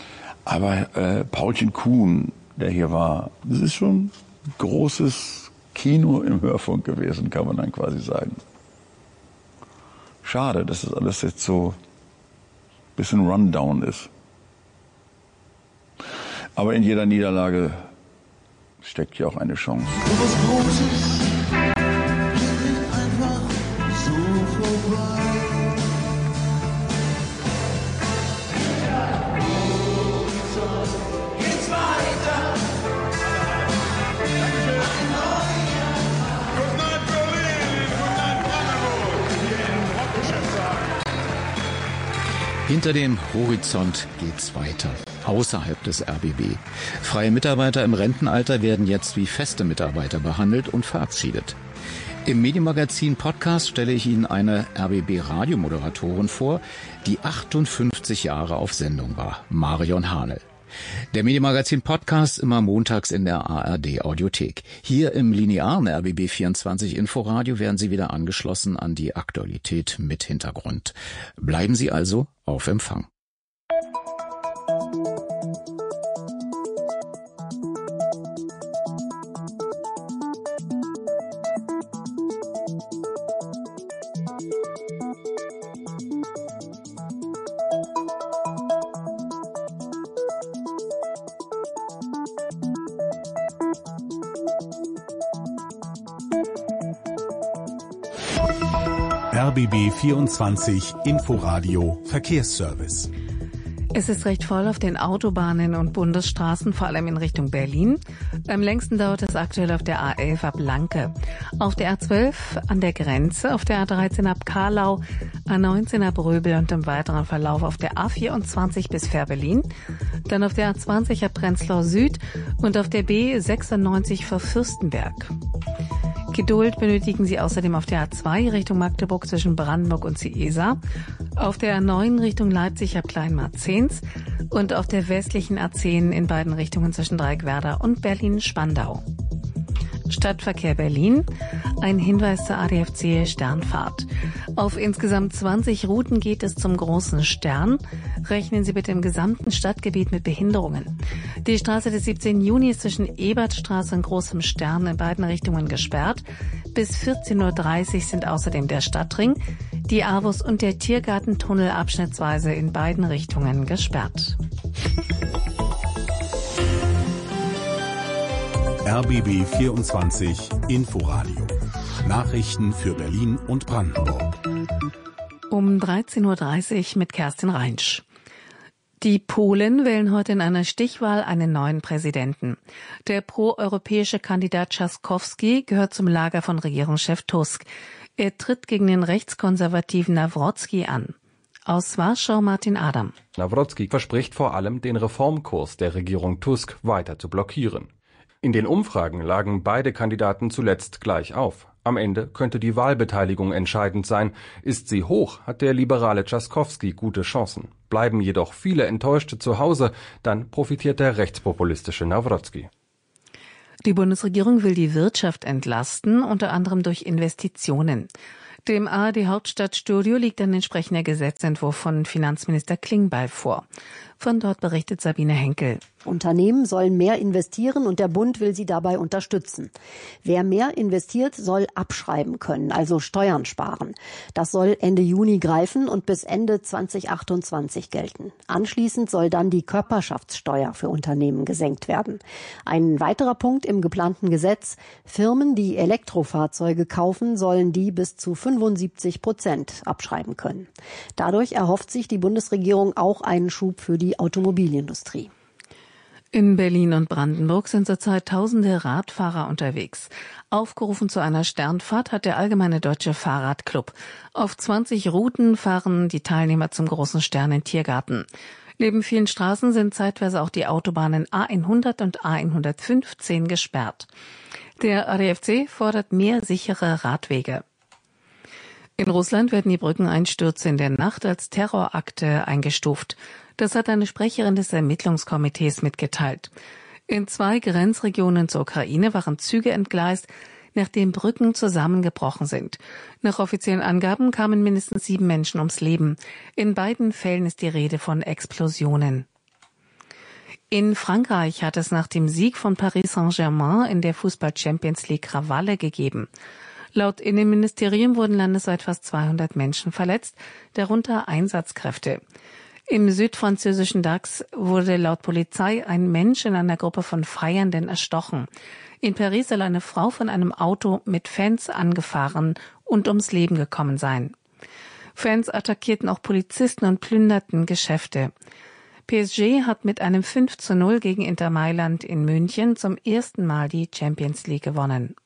Aber äh, Paulchen Kuhn, der hier war, das ist schon großes Kino im Hörfunk gewesen, kann man dann quasi sagen. Schade, dass das alles jetzt so ein bisschen Rundown ist. Aber in jeder Niederlage steckt ja auch eine Chance. Was Großes geht einfach so vorbei. Geht's weiter? Good night Berlin, good night Brandenburg. Hier im Rockgeschäftssaal. Hinter dem Horizont geht's weiter. Außerhalb des R B B. Freie Mitarbeiter im Rentenalter werden jetzt wie feste Mitarbeiter behandelt und verabschiedet. Im Medienmagazin Podcast stelle ich Ihnen eine R B B-Radiomoderatorin vor, die achtundfünfzig Jahre auf Sendung war, Marion Hahnel. Der Medienmagazin Podcast immer montags in der A R D-Audiothek. Hier im linearen R B B vierundzwanzig Inforadio werden Sie wieder angeschlossen an die Aktualität mit Hintergrund. Bleiben Sie also auf Empfang. R B B vierundzwanzig Inforadio Verkehrsservice. Es ist recht voll auf den Autobahnen und Bundesstraßen, vor allem in Richtung Berlin. Am längsten dauert es aktuell auf der A elf ab Lanke. Auf der A zwölf an der Grenze, auf der A dreizehn ab Karlau, A neunzehn ab Röbel und im weiteren Verlauf auf der A vierundzwanzig bis Fährberlin. Dann auf der A zwanzig ab Prenzlau Süd und auf der B sechsundneunzig vor Fürstenberg. Geduld benötigen Sie außerdem auf der A zwei Richtung Magdeburg zwischen Brandenburg und Ciesa, auf der A neun Richtung Leipzig ab Kleinmarzens und auf der westlichen A zehn in beiden Richtungen zwischen Dreieckwerder und Berlin-Spandau. Stadtverkehr Berlin. Ein Hinweis zur A D F C Sternfahrt. Auf insgesamt zwanzig Routen geht es zum Großen Stern. Rechnen Sie bitte im gesamten Stadtgebiet mit Behinderungen. Die Straße des siebzehnten Juni ist zwischen Ebertstraße und Großem Stern in beiden Richtungen gesperrt. Bis vierzehn Uhr dreißig sind außerdem der Stadtring, die Avus und der Tiergartentunnel abschnittsweise in beiden Richtungen gesperrt. R B B vierundzwanzig Inforadio. Nachrichten für Berlin und Brandenburg. Um dreizehn Uhr dreißig mit Kerstin Reinsch. Die Polen wählen heute in einer Stichwahl einen neuen Präsidenten. Der proeuropäische Kandidat Trzaskowski gehört zum Lager von Regierungschef Tusk. Er tritt gegen den rechtskonservativen Nawrocki an. Aus Warschau Martin Adam. Nawrocki verspricht vor allem, den Reformkurs der Regierung Tusk weiter zu blockieren. In den Umfragen lagen beide Kandidaten zuletzt gleich auf. Am Ende könnte die Wahlbeteiligung entscheidend sein. Ist sie hoch, hat der liberale Trzaskowski gute Chancen. Bleiben jedoch viele Enttäuschte zu Hause, dann profitiert der rechtspopulistische Nawrocki. Die Bundesregierung will die Wirtschaft entlasten, unter anderem durch Investitionen. Dem A R D-Hauptstadtstudio liegt ein entsprechender Gesetzentwurf von Finanzminister Klingbeil vor. Von dort berichtet Sabine Henkel. Unternehmen sollen mehr investieren und der Bund will sie dabei unterstützen. Wer mehr investiert, soll abschreiben können, also Steuern sparen. Das soll Ende Juni greifen und bis Ende zweitausendachtundzwanzig gelten. Anschließend soll dann die Körperschaftssteuer für Unternehmen gesenkt werden. Ein weiterer Punkt im geplanten Gesetz: Firmen, die Elektrofahrzeuge kaufen, sollen die bis zu fünfundsiebzig Prozent abschreiben können. Dadurch erhofft sich die Bundesregierung auch einen Schub für die Automobilindustrie. In Berlin und Brandenburg sind zurzeit tausende Radfahrer unterwegs. Aufgerufen zu einer Sternfahrt hat der Allgemeine Deutsche Fahrradclub. Auf zwanzig Routen fahren die Teilnehmer zum Großen Stern in Tiergarten. Neben vielen Straßen sind zeitweise auch die Autobahnen A hundert und A hundertfünfzehn gesperrt. Der A D F C fordert mehr sichere Radwege. In Russland werden die Brückeneinstürze in der Nacht als Terrorakte eingestuft. Das hat eine Sprecherin des Ermittlungskomitees mitgeteilt. In zwei Grenzregionen zur Ukraine waren Züge entgleist, nachdem Brücken zusammengebrochen sind. Nach offiziellen Angaben kamen mindestens sieben Menschen ums Leben. In beiden Fällen ist die Rede von Explosionen. In Frankreich hat es nach dem Sieg von Paris Saint-Germain in der Fußball-Champions League Krawalle gegeben. Laut Innenministerium wurden landesweit fast zweihundert Menschen verletzt, darunter Einsatzkräfte. Im südfranzösischen Dax wurde laut Polizei ein Mensch in einer Gruppe von Feiernden erstochen. In Paris soll eine Frau von einem Auto mit Fans angefahren und ums Leben gekommen sein. Fans attackierten auch Polizisten und plünderten Geschäfte. P S G hat mit einem fünf zu null gegen Inter Mailand in München zum ersten Mal die Champions League gewonnen.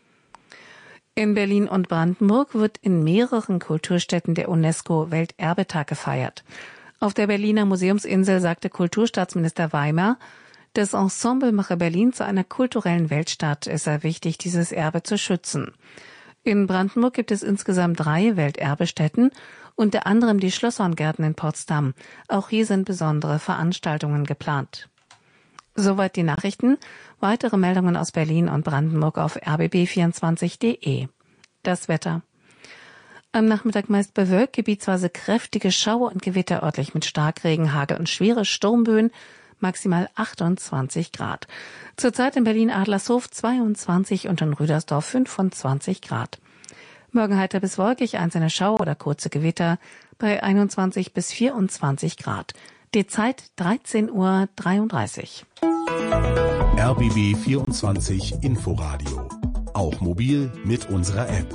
In Berlin und Brandenburg wird in mehreren Kulturstätten der UNESCO-Welterbetag gefeiert. Auf der Berliner Museumsinsel sagte Kulturstaatsminister Weimar, das Ensemble mache Berlin zu einer kulturellen Weltstadt. Es sei wichtig, dieses Erbe zu schützen. In Brandenburg gibt es insgesamt drei Welterbestätten, unter anderem die Schlosshorngärten in Potsdam. Auch hier sind besondere Veranstaltungen geplant. Soweit die Nachrichten. Weitere Meldungen aus Berlin und Brandenburg auf r b b vierundzwanzig punkt d e. Das Wetter. Am Nachmittag meist bewölkt, gebietsweise kräftige Schauer und Gewitter, örtlich mit Starkregen, Hagel und schwere Sturmböen, maximal achtundzwanzig Grad. Zurzeit in Berlin-Adlershof zweiundzwanzig und in Rüdersdorf fünfundzwanzig Grad. Morgen heiter bis wolkig, einzelne Schauer oder kurze Gewitter bei einundzwanzig bis vierundzwanzig Grad. Die Zeit dreizehn Uhr dreiunddreißig. R B B vierundzwanzig Inforadio. Auch mobil mit unserer App.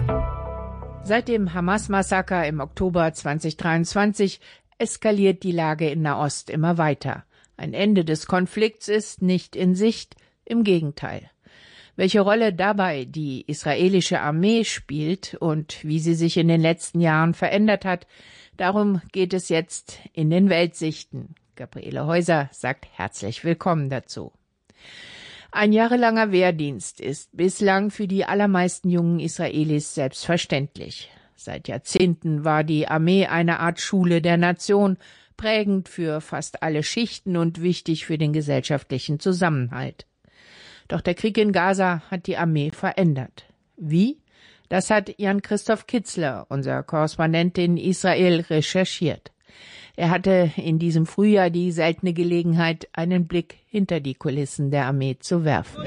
Seit dem Hamas-Massaker im Oktober zweitausenddreiundzwanzig eskaliert die Lage in Nahost immer weiter. Ein Ende des Konflikts ist nicht in Sicht, im Gegenteil. Welche Rolle dabei die israelische Armee spielt und wie sie sich in den letzten Jahren verändert hat, darum geht es jetzt in den Weltsichten. Gabriele Häuser sagt herzlich willkommen dazu. Ein jahrelanger Wehrdienst ist bislang für die allermeisten jungen Israelis selbstverständlich. Seit Jahrzehnten war die Armee eine Art Schule der Nation, prägend für fast alle Schichten und wichtig für den gesellschaftlichen Zusammenhalt. Doch der Krieg in Gaza hat die Armee verändert. Wie? Das hat Jan-Christoph Kitzler, unser Korrespondent in Israel, recherchiert. Er hatte in diesem Frühjahr die seltene Gelegenheit, einen Blick hinter die Kulissen der Armee zu werfen.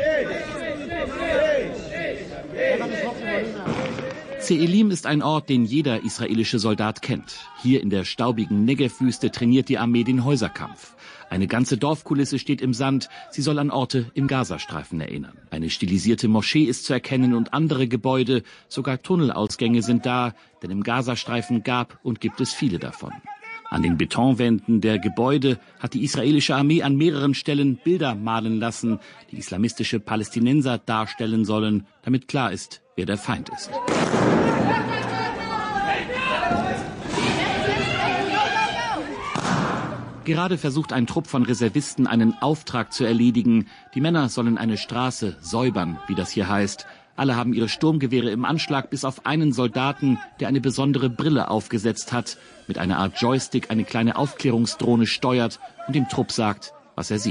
Ze'elim ist ein Ort, den jeder israelische Soldat kennt. Hier in der staubigen Negev-Wüste trainiert die Armee den Häuserkampf. Eine ganze Dorfkulisse steht im Sand, sie soll an Orte im Gazastreifen erinnern. Eine stilisierte Moschee ist zu erkennen und andere Gebäude, sogar Tunnelausgänge sind da, denn im Gazastreifen gab und gibt es viele davon. An den Betonwänden der Gebäude hat die israelische Armee an mehreren Stellen Bilder malen lassen, die islamistische Palästinenser darstellen sollen, damit klar ist, wer der Feind ist. Gerade versucht ein Trupp von Reservisten, einen Auftrag zu erledigen. Die Männer sollen eine Straße säubern, wie das hier heißt. Alle haben ihre Sturmgewehre im Anschlag, bis auf einen Soldaten, der eine besondere Brille aufgesetzt hat, mit einer Art Joystick eine kleine Aufklärungsdrohne steuert und dem Trupp sagt, was er sieht.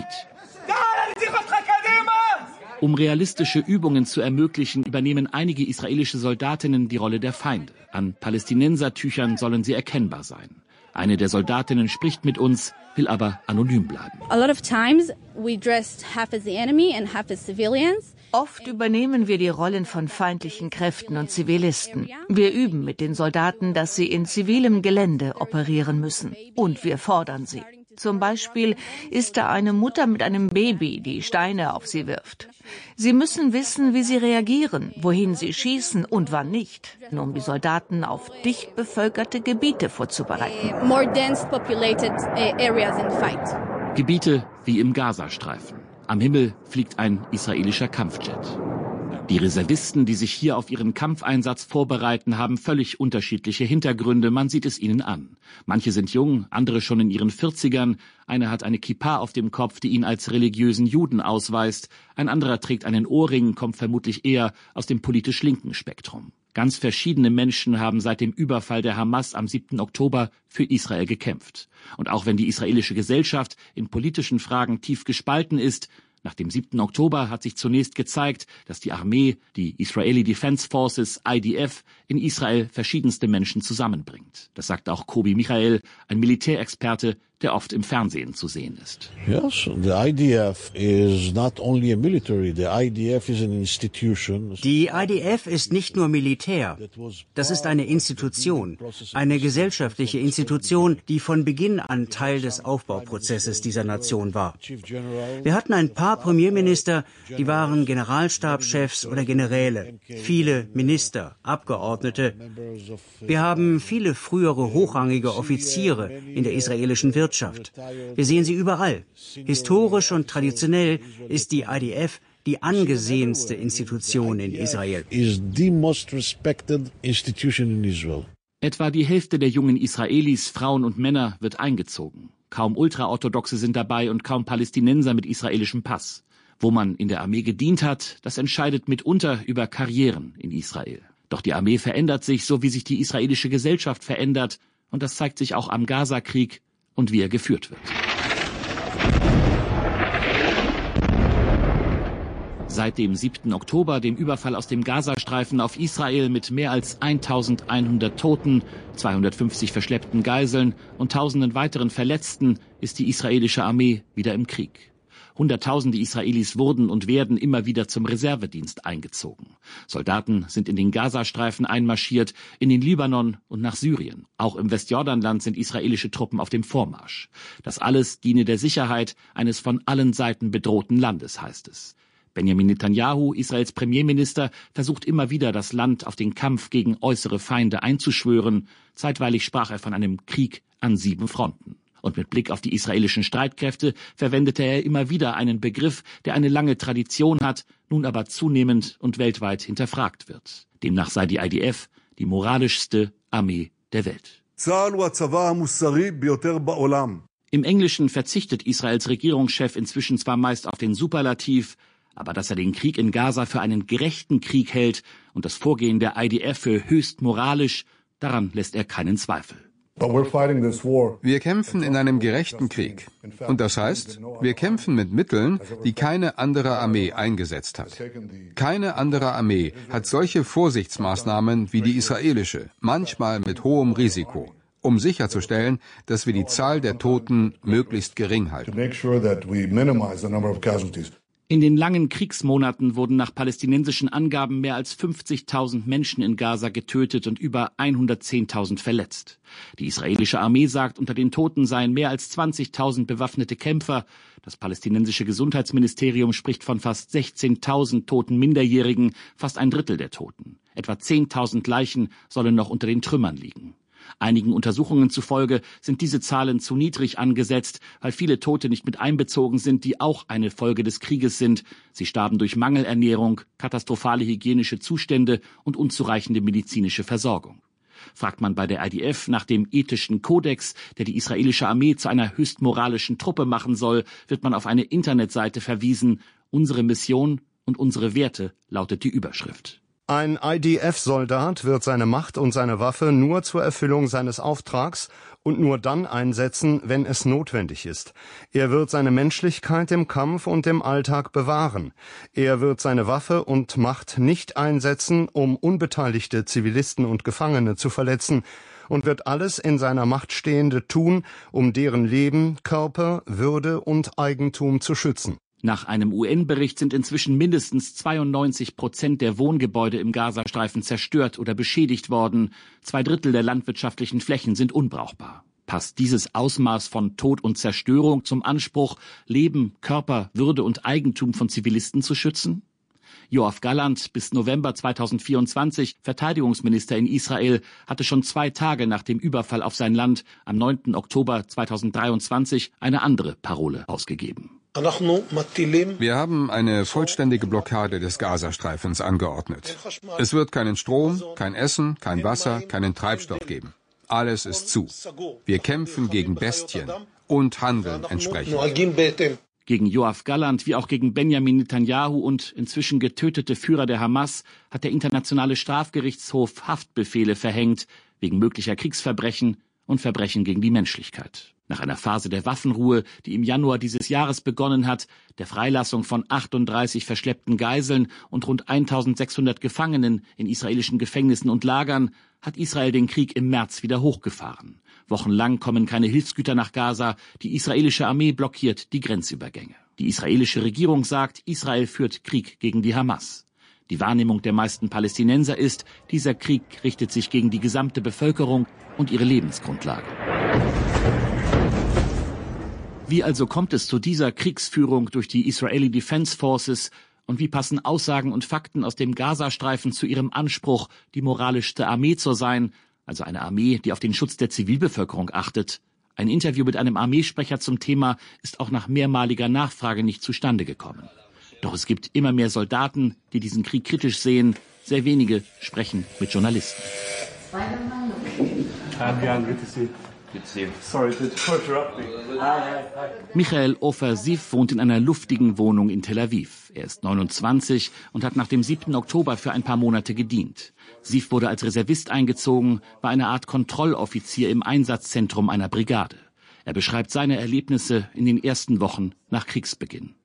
Um realistische Übungen zu ermöglichen, übernehmen einige israelische Soldatinnen die Rolle der Feinde. An Palästinensertüchern sollen sie erkennbar sein. Eine der Soldatinnen spricht mit uns, will aber anonym bleiben. A lot of times we dressed half as the enemy and half as civilians. Oft übernehmen wir die Rollen von feindlichen Kräften und Zivilisten. Wir üben mit den Soldaten, dass sie in zivilem Gelände operieren müssen. Und wir fordern sie. Zum Beispiel ist da eine Mutter mit einem Baby, die Steine auf sie wirft. Sie müssen wissen, wie sie reagieren, wohin sie schießen und wann nicht, nur um die Soldaten auf dicht bevölkerte Gebiete vorzubereiten. More dense populated areas in fight. Gebiete wie im Gazastreifen. Am Himmel fliegt ein israelischer Kampfjet. Die Reservisten, die sich hier auf ihren Kampfeinsatz vorbereiten, haben völlig unterschiedliche Hintergründe, man sieht es ihnen an. Manche sind jung, andere schon in ihren vierzigern, einer hat eine Kippa auf dem Kopf, die ihn als religiösen Juden ausweist, ein anderer trägt einen Ohrring, kommt vermutlich eher aus dem politisch linken Spektrum. Ganz verschiedene Menschen haben seit dem Überfall der Hamas am siebten Oktober für Israel gekämpft. Und auch wenn die israelische Gesellschaft in politischen Fragen tief gespalten ist, nach dem siebten Oktober hat sich zunächst gezeigt, dass die Armee, die Israeli Defense Forces, I D F, in Israel verschiedenste Menschen zusammenbringt. Das sagt auch Kobi Michael, ein Militärexperte, der oft im Fernsehen zu sehen ist. Yes, the I D F is not only a military, the I D F is an institution. Die I D F ist nicht nur Militär. Das ist eine Institution, eine gesellschaftliche Institution, die von Beginn an Teil des Aufbauprozesses dieser Nation war. Wir hatten ein paar Premierminister, die waren Generalstabschefs oder Generäle, viele Minister, Abgeordnete. Wir haben viele frühere hochrangige Offiziere in der israelischen Wirtschaft. Wir sehen sie überall. Historisch und traditionell ist die I D F die angesehenste Institution in Israel. Etwa die Hälfte der jungen Israelis, Frauen und Männer, wird eingezogen. Kaum Ultraorthodoxe sind dabei und kaum Palästinenser mit israelischem Pass. Wo man in der Armee gedient hat, das entscheidet mitunter über Karrieren in Israel. Doch die Armee verändert sich, so wie sich die israelische Gesellschaft verändert. Und das zeigt sich auch am Gaza-Krieg und wie er geführt wird. Seit dem siebten Oktober, dem Überfall aus dem Gazastreifen auf Israel mit mehr als eintausendeinhundert Toten, zweihundertfünfzig verschleppten Geiseln und tausenden weiteren Verletzten, ist die israelische Armee wieder im Krieg. Hunderttausende Israelis wurden und werden immer wieder zum Reservedienst eingezogen. Soldaten sind in den Gazastreifen einmarschiert, in den Libanon und nach Syrien. Auch im Westjordanland sind israelische Truppen auf dem Vormarsch. Das alles diene der Sicherheit eines von allen Seiten bedrohten Landes, heißt es. Benjamin Netanyahu, Israels Premierminister, versucht immer wieder, das Land auf den Kampf gegen äußere Feinde einzuschwören. Zeitweilig sprach er von einem Krieg an sieben Fronten. Und mit Blick auf die israelischen Streitkräfte verwendete er immer wieder einen Begriff, der eine lange Tradition hat, nun aber zunehmend und weltweit hinterfragt wird. Demnach sei die I D F die moralischste Armee der Welt. Im Englischen verzichtet Israels Regierungschef inzwischen zwar meist auf den Superlativ, Aber dass er den Krieg in Gaza für einen gerechten Krieg hält und das Vorgehen der I D F für höchst moralisch, daran lässt er keinen Zweifel. Wir kämpfen in einem gerechten Krieg. Und das heißt, wir kämpfen mit Mitteln, die keine andere Armee eingesetzt hat. Keine andere Armee hat solche Vorsichtsmaßnahmen wie die israelische, manchmal mit hohem Risiko, um sicherzustellen, dass wir die Zahl der Toten möglichst gering halten. In den langen Kriegsmonaten wurden nach palästinensischen Angaben mehr als fünfzigtausend Menschen in Gaza getötet und über hundertzehntausend verletzt. Die israelische Armee sagt, unter den Toten seien mehr als zwanzigtausend bewaffnete Kämpfer. Das palästinensische Gesundheitsministerium spricht von fast sechzehntausend toten Minderjährigen, fast ein Drittel der Toten. Etwa zehntausend Leichen sollen noch unter den Trümmern liegen. Einigen Untersuchungen zufolge sind diese Zahlen zu niedrig angesetzt, weil viele Tote nicht mit einbezogen sind, die auch eine Folge des Krieges sind. Sie starben durch Mangelernährung, katastrophale hygienische Zustände und unzureichende medizinische Versorgung. Fragt man bei der I D F nach dem ethischen Kodex, der die israelische Armee zu einer höchst moralischen Truppe machen soll, wird man auf eine Internetseite verwiesen. Unsere Mission und unsere Werte lautet die Überschrift. Ein I D F-Soldat wird seine Macht und seine Waffe nur zur Erfüllung seines Auftrags und nur dann einsetzen, wenn es notwendig ist. Er wird seine Menschlichkeit im Kampf und im Alltag bewahren. Er wird seine Waffe und Macht nicht einsetzen, um unbeteiligte Zivilisten und Gefangene zu verletzen, und wird alles in seiner Macht Stehende tun, um deren Leben, Körper, Würde und Eigentum zu schützen. Nach einem U N-Bericht sind inzwischen mindestens zweiundneunzig Prozent der Wohngebäude im Gazastreifen zerstört oder beschädigt worden. Zwei Drittel der landwirtschaftlichen Flächen sind unbrauchbar. Passt dieses Ausmaß von Tod und Zerstörung zum Anspruch, Leben, Körper, Würde und Eigentum von Zivilisten zu schützen? Yoav Gallant, bis November zweitausendvierundzwanzig Verteidigungsminister in Israel, hatte schon zwei Tage nach dem Überfall auf sein Land am neunten Oktober zweitausenddreiundzwanzig eine andere Parole ausgegeben. Wir haben eine vollständige Blockade des Gazastreifens angeordnet. Es wird keinen Strom, kein Essen, kein Wasser, keinen Treibstoff geben. Alles ist zu. Wir kämpfen gegen Bestien und handeln entsprechend. Gegen Yoav Gallant wie auch gegen Benjamin Netanyahu und inzwischen getötete Führer der Hamas hat der Internationale Strafgerichtshof Haftbefehle verhängt, wegen möglicher Kriegsverbrechen und Verbrechen gegen die Menschlichkeit. Nach einer Phase der Waffenruhe, die im Januar dieses Jahres begonnen hat, der Freilassung von achtunddreißig verschleppten Geiseln und rund eintausendsechshundert Gefangenen in israelischen Gefängnissen und Lagern, hat Israel den Krieg im März wieder hochgefahren. Wochenlang kommen keine Hilfsgüter nach Gaza, die israelische Armee blockiert die Grenzübergänge. Die israelische Regierung sagt, Israel führt Krieg gegen die Hamas. Die Wahrnehmung der meisten Palästinenser ist, dieser Krieg richtet sich gegen die gesamte Bevölkerung und ihre Lebensgrundlage. Wie also kommt es zu dieser Kriegsführung durch die Israeli Defense Forces und wie passen Aussagen und Fakten aus dem Gazastreifen zu ihrem Anspruch, die moralischste Armee zu sein, also eine Armee, die auf den Schutz der Zivilbevölkerung achtet? Ein Interview mit einem Armeesprecher zum Thema ist auch nach mehrmaliger Nachfrage nicht zustande gekommen. Doch es gibt immer mehr Soldaten, die diesen Krieg kritisch sehen. Sehr wenige sprechen mit Journalisten. Michael Ofer-Sif wohnt in einer luftigen Wohnung in Tel Aviv. Er ist neunundzwanzig und hat nach dem siebten Oktober für ein paar Monate gedient. Sif wurde als Reservist eingezogen, war eine Art Kontrolloffizier im Einsatzzentrum einer Brigade. Er beschreibt seine Erlebnisse in den ersten Wochen nach Kriegsbeginn.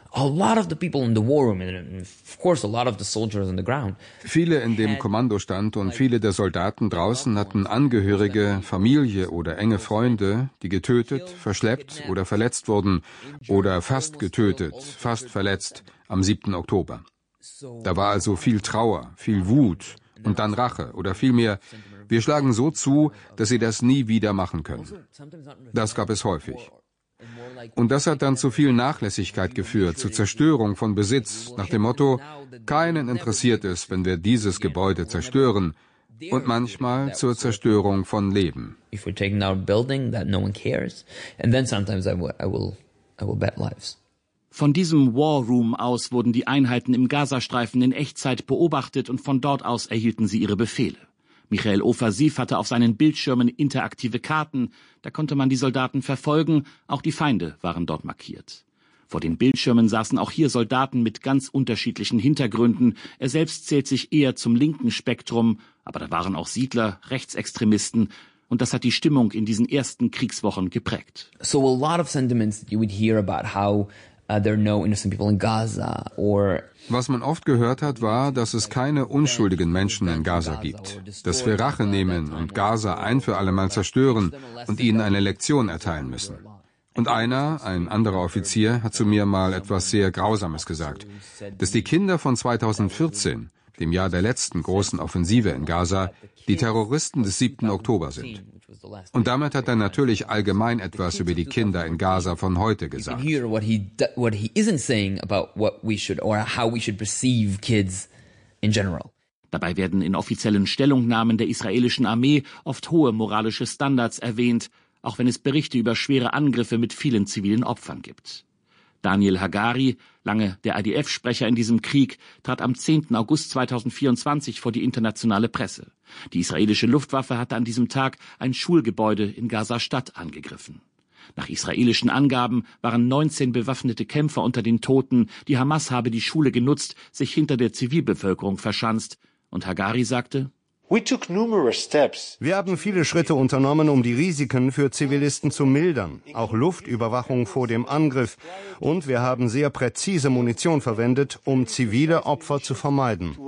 Viele in dem Kommandostand und viele der Soldaten draußen hatten Angehörige, Familie oder enge Freunde, die getötet, verschleppt oder verletzt wurden oder fast getötet, fast verletzt am siebten Oktober. Da war also viel Trauer, viel Wut und dann Rache oder vielmehr, wir schlagen so zu, dass sie das nie wieder machen können. Das gab es häufig. Und das hat dann zu viel Nachlässigkeit geführt, zur Zerstörung von Besitz, nach dem Motto, keinen interessiert es, wenn wir dieses Gebäude zerstören, und manchmal zur Zerstörung von Leben. Von diesem War Room aus wurden die Einheiten im Gazastreifen in Echtzeit beobachtet und von dort aus erhielten sie ihre Befehle. Michael Ofer-Sif hatte auf seinen Bildschirmen interaktive Karten, da konnte man die Soldaten verfolgen, auch die Feinde waren dort markiert. Vor den Bildschirmen saßen auch hier Soldaten mit ganz unterschiedlichen Hintergründen. Er selbst zählt sich eher zum linken Spektrum, aber da waren auch Siedler, Rechtsextremisten. Und das hat die Stimmung in diesen ersten Kriegswochen geprägt. So a lot of sentiments that you would hear about how uh, there are no innocent people in Gaza or Was man oft gehört hat, war, dass es keine unschuldigen Menschen in Gaza gibt, dass wir Rache nehmen und Gaza ein für alle Mal zerstören und ihnen eine Lektion erteilen müssen. Und einer, ein anderer Offizier, hat zu mir mal etwas sehr Grausames gesagt, dass die Kinder von zweitausendvierzehn, dem Jahr der letzten großen Offensive in Gaza, die Terroristen des siebten Oktober sind. Und damit hat er natürlich allgemein etwas über die Kinder in Gaza von heute gesagt. Dabei werden in offiziellen Stellungnahmen der israelischen Armee oft hohe moralische Standards erwähnt, auch wenn es Berichte über schwere Angriffe mit vielen zivilen Opfern gibt. Daniel Hagari, lange der I D F-Sprecher in diesem Krieg, trat am zehnten August zweitausendvierundzwanzig vor die internationale Presse. Die israelische Luftwaffe hatte an diesem Tag ein Schulgebäude in Gaza-Stadt angegriffen. Nach israelischen Angaben waren neunzehn bewaffnete Kämpfer unter den Toten. Die Hamas habe die Schule genutzt, sich hinter der Zivilbevölkerung verschanzt. Und Hagari sagte: Wir haben viele Schritte unternommen, um die Risiken für Zivilisten zu mildern, auch Luftüberwachung vor dem Angriff. Und wir haben sehr präzise Munition verwendet, um zivile Opfer zu vermeiden.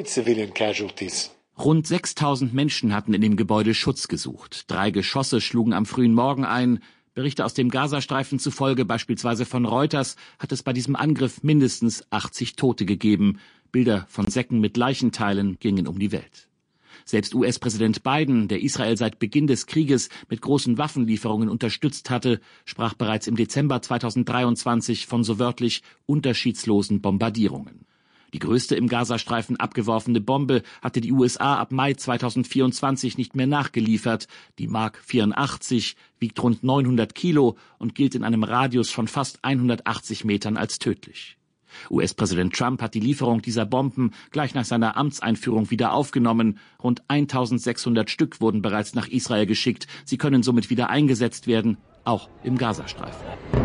Rund sechstausend Menschen hatten in dem Gebäude Schutz gesucht. Drei Geschosse schlugen am frühen Morgen ein. Berichte aus dem Gazastreifen zufolge, beispielsweise von Reuters, hat es bei diesem Angriff mindestens achtzig Tote gegeben. Bilder von Säcken mit Leichenteilen gingen um die Welt. Selbst U S-Präsident Biden, der Israel seit Beginn des Krieges mit großen Waffenlieferungen unterstützt hatte, sprach bereits im Dezember zweitausenddreiundzwanzig von so wörtlich unterschiedslosen Bombardierungen. Die größte im Gazastreifen abgeworfene Bombe hatte die U S A ab Mai zweitausendvierundzwanzig nicht mehr nachgeliefert. Die Mark vierundachtzig wiegt rund neunhundert Kilo und gilt in einem Radius von fast hundertachtzig Metern als tödlich. U S-Präsident Trump hat die Lieferung dieser Bomben gleich nach seiner Amtseinführung wieder aufgenommen. Rund eintausendsechshundert Stück wurden bereits nach Israel geschickt. Sie können somit wieder eingesetzt werden, auch im Gazastreifen.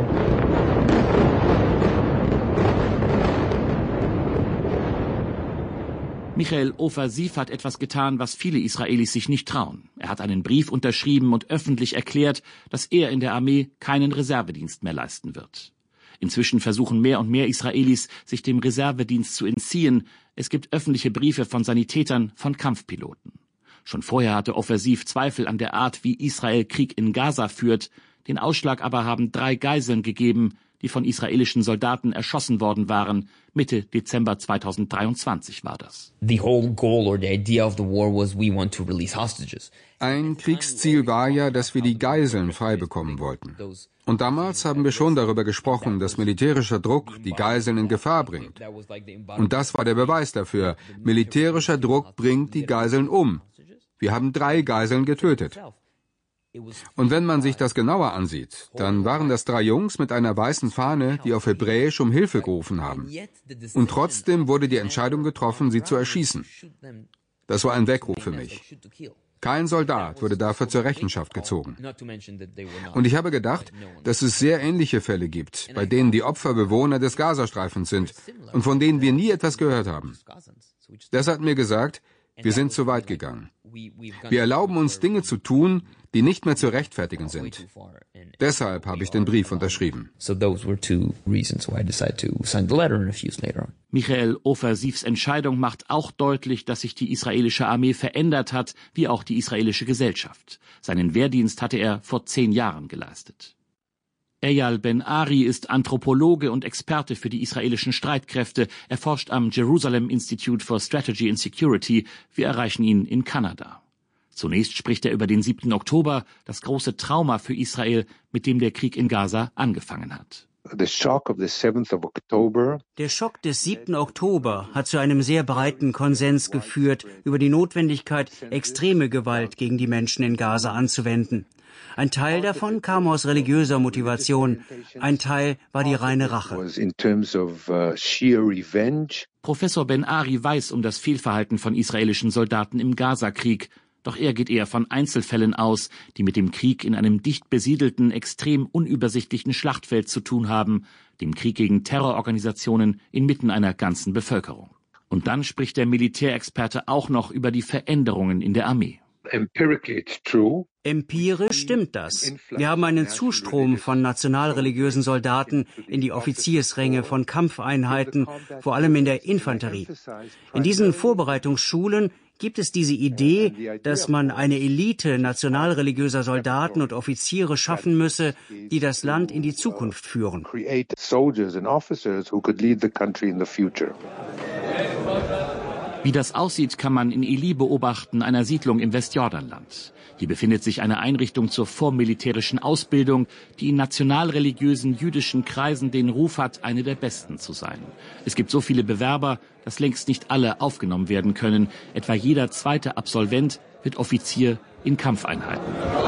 Michael Ofer-Siv hat etwas getan, was viele Israelis sich nicht trauen. Er hat einen Brief unterschrieben und öffentlich erklärt, dass er in der Armee keinen Reservedienst mehr leisten wird. Inzwischen versuchen mehr und mehr Israelis, sich dem Reservedienst zu entziehen. Es gibt öffentliche Briefe von Sanitätern, von Kampfpiloten. Schon vorher hatte Ofer-Siv Zweifel an der Art, wie Israel Krieg in Gaza führt. Den Ausschlag aber haben drei Geiseln gegeben, die von israelischen Soldaten erschossen worden waren. Mitte Dezember zweitausenddreiundzwanzig war das. Ein Kriegsziel war ja, dass wir die Geiseln frei bekommen wollten. Und damals haben wir schon darüber gesprochen, dass militärischer Druck die Geiseln in Gefahr bringt. Und das war der Beweis dafür. Militärischer Druck bringt die Geiseln um. Wir haben drei Geiseln getötet. Und wenn man sich das genauer ansieht, dann waren das drei Jungs mit einer weißen Fahne, die auf Hebräisch um Hilfe gerufen haben. Und trotzdem wurde die Entscheidung getroffen, sie zu erschießen. Das war ein Weckruf für mich. Kein Soldat wurde dafür zur Rechenschaft gezogen. Und ich habe gedacht, dass es sehr ähnliche Fälle gibt, bei denen die Opfer Bewohner des Gazastreifens sind und von denen wir nie etwas gehört haben. Das hat mir gesagt, wir sind zu weit gegangen. Wir erlauben uns Dinge zu tun, die nicht mehr zu rechtfertigen sind. Deshalb habe ich den Brief unterschrieben. Michael Ofer-Sivs Entscheidung macht auch deutlich, dass sich die israelische Armee verändert hat, wie auch die israelische Gesellschaft. Seinen Wehrdienst hatte er vor zehn Jahren geleistet. Eyal Ben-Ari ist Anthropologe und Experte für die israelischen Streitkräfte. Er forscht am Jerusalem Institute for Strategy and Security. Wir erreichen ihn in Kanada. Zunächst spricht er über den siebten Oktober, das große Trauma für Israel, mit dem der Krieg in Gaza angefangen hat. Der Schock des siebten Oktober hat zu einem sehr breiten Konsens geführt über die Notwendigkeit, extreme Gewalt gegen die Menschen in Gaza anzuwenden. Ein Teil davon kam aus religiöser Motivation, ein Teil war die reine Rache. Professor Ben-Ari weiß um das Fehlverhalten von israelischen Soldaten im Gazakrieg. Doch er geht eher von Einzelfällen aus, die mit dem Krieg in einem dicht besiedelten, extrem unübersichtlichen Schlachtfeld zu tun haben. dem Krieg gegen Terrororganisationen inmitten einer ganzen Bevölkerung. Und dann spricht der Militärexperte auch noch über die Veränderungen in der Armee. Empirisch stimmt das. Wir haben einen Zustrom von nationalreligiösen Soldaten in die Offiziersränge von Kampfeinheiten, vor allem in der Infanterie. In diesen Vorbereitungsschulen gibt es diese Idee, dass man eine Elite nationalreligiöser Soldaten und Offiziere schaffen müsse, die das Land in die Zukunft führen. Wie das aussieht, kann man in Eli beobachten, einer Siedlung im Westjordanland. Hier befindet sich eine Einrichtung zur vormilitärischen Ausbildung, die in nationalreligiösen jüdischen Kreisen den Ruf hat, eine der besten zu sein. Es gibt so viele Bewerber, dass längst nicht alle aufgenommen werden können. Etwa jeder zweite Absolvent wird Offizier in Kampfeinheiten.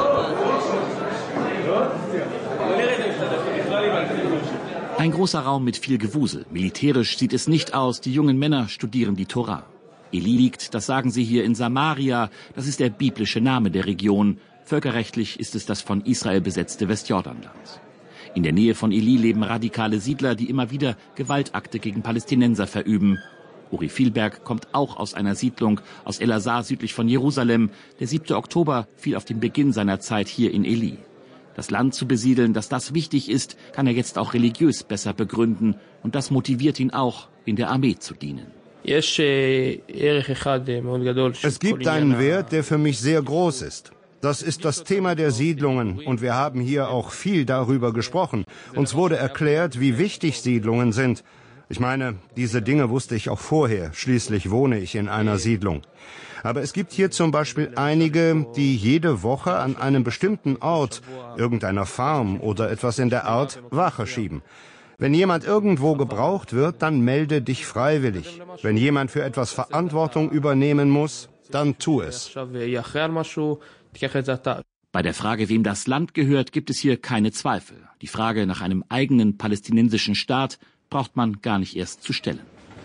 Ein großer Raum mit viel Gewusel. Militärisch sieht es nicht aus. Die jungen Männer studieren die Tora. Eli liegt, das sagen sie hier, in Samaria. Das ist der biblische Name der Region. Völkerrechtlich ist es das von Israel besetzte Westjordanland. In der Nähe von Eli leben radikale Siedler, die immer wieder Gewaltakte gegen Palästinenser verüben. Uri Fielberg kommt auch aus einer Siedlung aus El Azar südlich von Jerusalem. Der siebte Oktober fiel auf den Beginn seiner Zeit hier in Eli. Das Land zu besiedeln, dass das wichtig ist, kann er jetzt auch religiös besser begründen. Und das motiviert ihn auch, in der Armee zu dienen. Es gibt einen Wert, der für mich sehr groß ist. Das ist das Thema der Siedlungen. Und wir haben hier auch viel darüber gesprochen. Uns wurde erklärt, wie wichtig Siedlungen sind. Ich meine, diese Dinge wusste ich auch vorher. Schließlich wohne ich in einer Siedlung. Aber es gibt hier zum Beispiel einige, die jede Woche an einem bestimmten Ort, irgendeiner Farm oder etwas in der Art, Wache schieben. Wenn jemand irgendwo gebraucht wird, dann melde dich freiwillig. Wenn jemand für etwas Verantwortung übernehmen muss, dann tu es. Bei der Frage, wem das Land gehört, gibt es hier keine Zweifel. Die Frage nach einem eigenen palästinensischen Staat braucht man gar nicht erst zu stellen.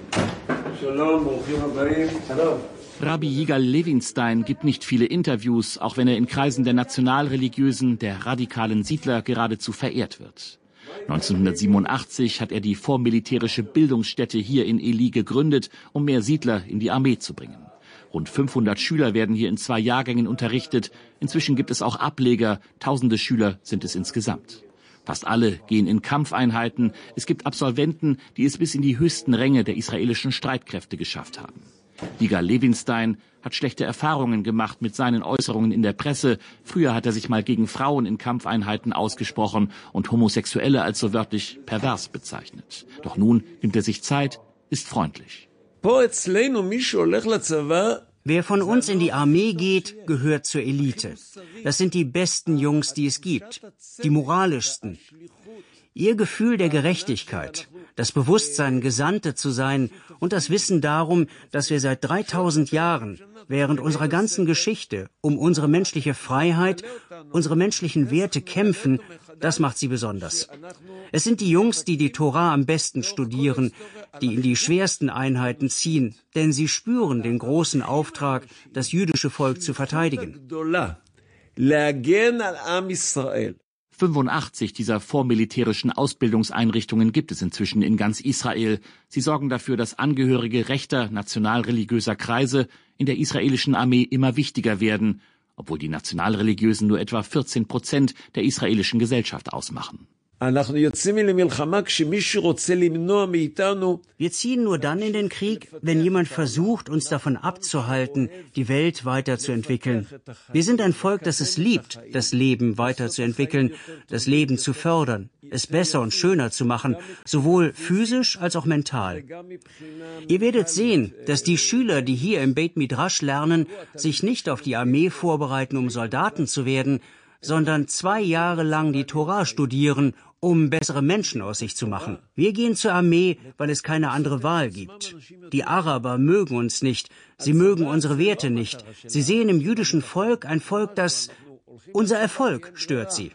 Rabbi Yigal Levinstein gibt nicht viele Interviews, auch wenn er in Kreisen der Nationalreligiösen, der radikalen Siedler geradezu verehrt wird. neunzehnhundertsiebenundachtzig hat er die vormilitärische Bildungsstätte hier in Eli gegründet, um mehr Siedler in die Armee zu bringen. Rund fünfhundert Schüler werden hier in zwei Jahrgängen unterrichtet. Inzwischen gibt es auch Ableger. Tausende Schüler sind es insgesamt. Fast alle gehen in Kampfeinheiten. Es gibt Absolventen, die es bis in die höchsten Ränge der israelischen Streitkräfte geschafft haben. Yigal Levinstein hat schlechte Erfahrungen gemacht mit seinen Äußerungen in der Presse. Früher hat er sich mal gegen Frauen in Kampfeinheiten ausgesprochen und Homosexuelle als so wörtlich pervers bezeichnet. Doch nun nimmt er sich Zeit, ist freundlich. Wer von uns in die Armee geht, gehört zur Elite. Das sind die besten Jungs, die es gibt, die moralischsten. Ihr Gefühl der Gerechtigkeit, das Bewusstsein, Gesandte zu sein und das Wissen darum, dass wir seit dreitausend Jahren während unserer ganzen Geschichte um unsere menschliche Freiheit, unsere menschlichen Werte kämpfen, das macht sie besonders. Es sind die Jungs, die die Tora am besten studieren, die in die schwersten Einheiten ziehen, denn sie spüren den großen Auftrag, das jüdische Volk zu verteidigen. fünfundachtzig dieser vormilitärischen Ausbildungseinrichtungen gibt es inzwischen in ganz Israel. Sie sorgen dafür, dass Angehörige rechter, nationalreligiöser Kreise in der israelischen Armee immer wichtiger werden, obwohl die Nationalreligiösen nur etwa vierzehn Prozent der israelischen Gesellschaft ausmachen. Wir ziehen nur dann in den Krieg, wenn jemand versucht, uns davon abzuhalten, die Welt weiterzuentwickeln. Wir sind ein Volk, das es liebt, das Leben weiterzuentwickeln, das Leben zu fördern, es besser und schöner zu machen, sowohl physisch als auch mental. Ihr werdet sehen, dass die Schüler, die hier im Beit Midrash lernen, sich nicht auf die Armee vorbereiten, um Soldaten zu werden, sondern zwei Jahre lang die Tora studieren, um bessere Menschen aus sich zu machen. Wir gehen zur Armee, weil es keine andere Wahl gibt. Die Araber mögen uns nicht, sie mögen unsere Werte nicht. Sie sehen im jüdischen Volk ein Volk, das unser Erfolg stört sie.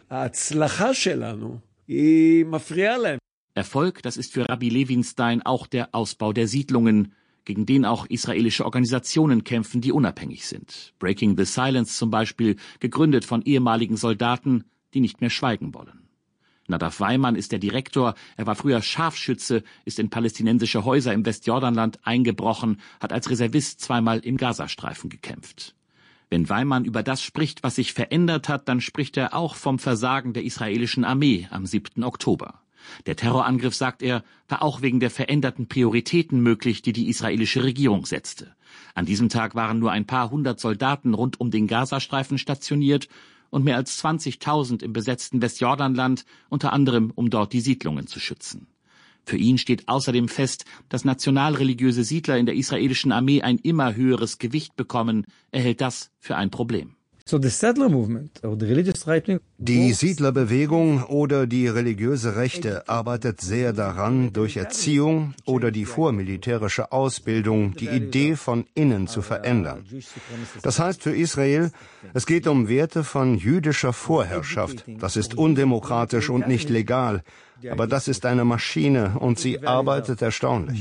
Erfolg, das ist für Rabbi Levinstein auch der Ausbau der Siedlungen, gegen den auch israelische Organisationen kämpfen, die unabhängig sind. Breaking the Silence zum Beispiel, gegründet von ehemaligen Soldaten, die nicht mehr schweigen wollen. Nadav Weimann ist der Direktor. Er war früher Scharfschütze, ist in palästinensische Häuser im Westjordanland eingebrochen, hat als Reservist zweimal im Gazastreifen gekämpft. Wenn Weimann über das spricht, was sich verändert hat, dann spricht er auch vom Versagen der israelischen Armee am siebten Oktober. Der Terrorangriff, sagt er, war auch wegen der veränderten Prioritäten möglich, die die israelische Regierung setzte. An diesem Tag waren nur ein paar hundert Soldaten rund um den Gazastreifen stationiert und mehr als zwanzigtausend im besetzten Westjordanland, unter anderem um dort die Siedlungen zu schützen. Für ihn steht außerdem fest, dass nationalreligiöse Siedler in der israelischen Armee ein immer höheres Gewicht bekommen. Er hält das für ein Problem. Die Siedlerbewegung oder die religiöse Rechte arbeitet sehr daran, durch Erziehung oder die vormilitärische Ausbildung die Idee von innen zu verändern. Das heißt für Israel, es geht um Werte von jüdischer Vorherrschaft. Das ist undemokratisch und nicht legal. Aber das ist eine Maschine und sie arbeitet erstaunlich.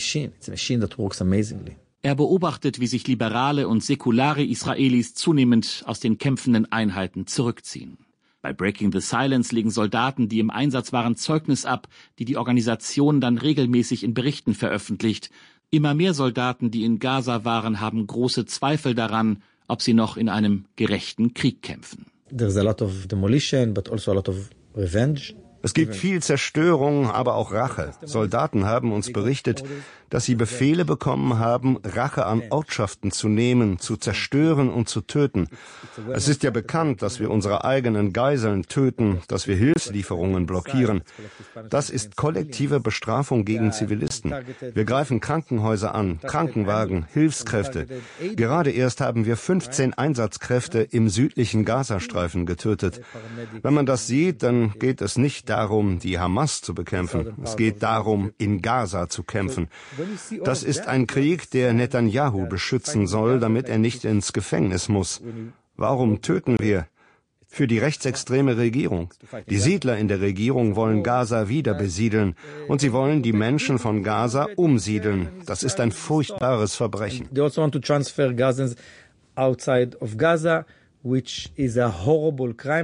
Er beobachtet, wie sich liberale und säkulare Israelis zunehmend aus den kämpfenden Einheiten zurückziehen. Bei Breaking the Silence legen Soldaten, die im Einsatz waren, Zeugnis ab, die die Organisation dann regelmäßig in Berichten veröffentlicht. Immer mehr Soldaten, die in Gaza waren, haben große Zweifel daran, ob sie noch in einem gerechten Krieg kämpfen. There's a lot of demolition, but also a lot of revenge. Es gibt viel Zerstörung, aber auch Rache. Soldaten haben uns berichtet, dass sie Befehle bekommen haben, Rache an Ortschaften zu nehmen, zu zerstören und zu töten. Es ist ja bekannt, dass wir unsere eigenen Geiseln töten, dass wir Hilfslieferungen blockieren. Das ist kollektive Bestrafung gegen Zivilisten. Wir greifen Krankenhäuser an, Krankenwagen, Hilfskräfte. Gerade erst haben wir fünfzehn Einsatzkräfte im südlichen Gazastreifen getötet. Wenn man das sieht, dann geht es nicht darum, die Hamas zu bekämpfen. Es geht darum, in Gaza zu kämpfen. Das ist ein Krieg, der Netanyahu beschützen soll, damit er nicht ins Gefängnis muss. Warum töten wir? Für die rechtsextreme Regierung. Die Siedler in der Regierung wollen Gaza wieder besiedeln und sie wollen die Menschen von Gaza umsiedeln. Das ist ein furchtbares Verbrechen. They also want to transfer Gazans outside of Gaza, which is a horrible crime.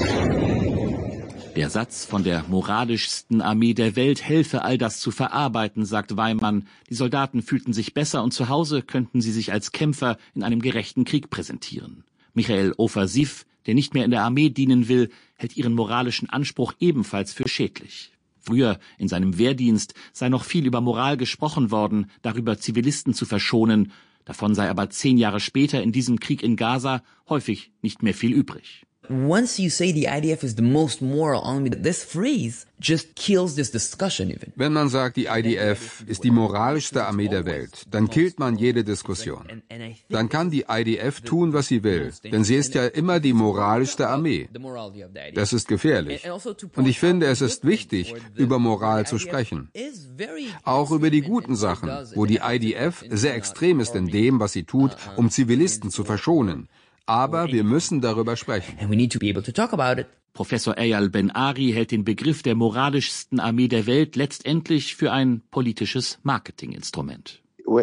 Der Satz von der moralischsten Armee der Welt helfe, all das zu verarbeiten, sagt Weimann. Die Soldaten fühlten sich besser und zu Hause könnten sie sich als Kämpfer in einem gerechten Krieg präsentieren. Michael Ofer-Sif, der nicht mehr in der Armee dienen will, hält ihren moralischen Anspruch ebenfalls für schädlich. Früher in seinem Wehrdienst sei noch viel über Moral gesprochen worden, darüber Zivilisten zu verschonen. Davon sei aber zehn Jahre später in diesem Krieg in Gaza häufig nicht mehr viel übrig. Once you say the I D F is the most moral army, this phrase just kills this discussion even. Wenn man sagt, die I D F ist die moralischste Armee der Welt, dann killt man jede Diskussion. Dann kann die I D F tun, was sie will, denn sie ist ja immer die moralischste Armee. Das ist gefährlich. Und ich finde, es ist wichtig, über Moral zu sprechen. Auch über die guten Sachen, wo die I D F sehr extrem ist in dem, was sie tut, um Zivilisten zu verschonen. Aber wir müssen darüber sprechen. And we need to be able to talk about it. Professor Eyal Ben-Ari hält den Begriff der moralischsten Armee der Welt letztendlich für ein politisches Marketinginstrument.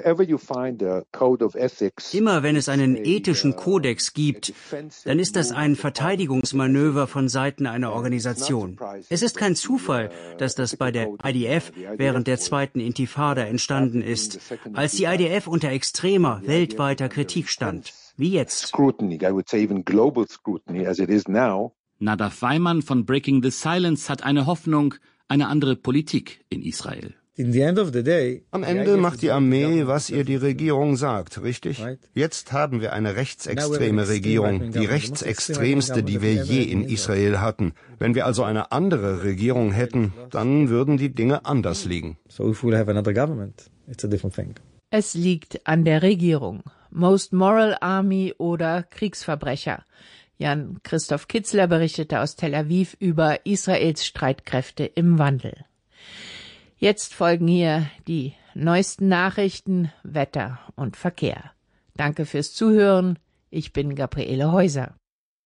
Immer wenn es einen ethischen Kodex gibt, dann ist das ein Verteidigungsmanöver von Seiten einer Organisation. Es ist kein Zufall, dass das bei der I D F während der zweiten Intifada entstanden ist, als die I D F unter extremer weltweiter Kritik stand. Wie jetzt. Nadav Weimann von Breaking the Silence hat eine Hoffnung, eine andere Politik in Israel. Am Ende macht die Armee, was ihr die Regierung sagt, richtig? Jetzt haben wir eine rechtsextreme Regierung, die rechtsextremste, die wir je in Israel hatten. Wenn wir also eine andere Regierung hätten, dann würden die Dinge anders liegen. Es liegt an der Regierung. Most Moral Army oder Kriegsverbrecher. Jan-Christoph Kitzler berichtete aus Tel Aviv über Israels Streitkräfte im Wandel. Jetzt folgen hier die neuesten Nachrichten, Wetter und Verkehr. Danke fürs Zuhören. Ich bin Gabriele Häuser.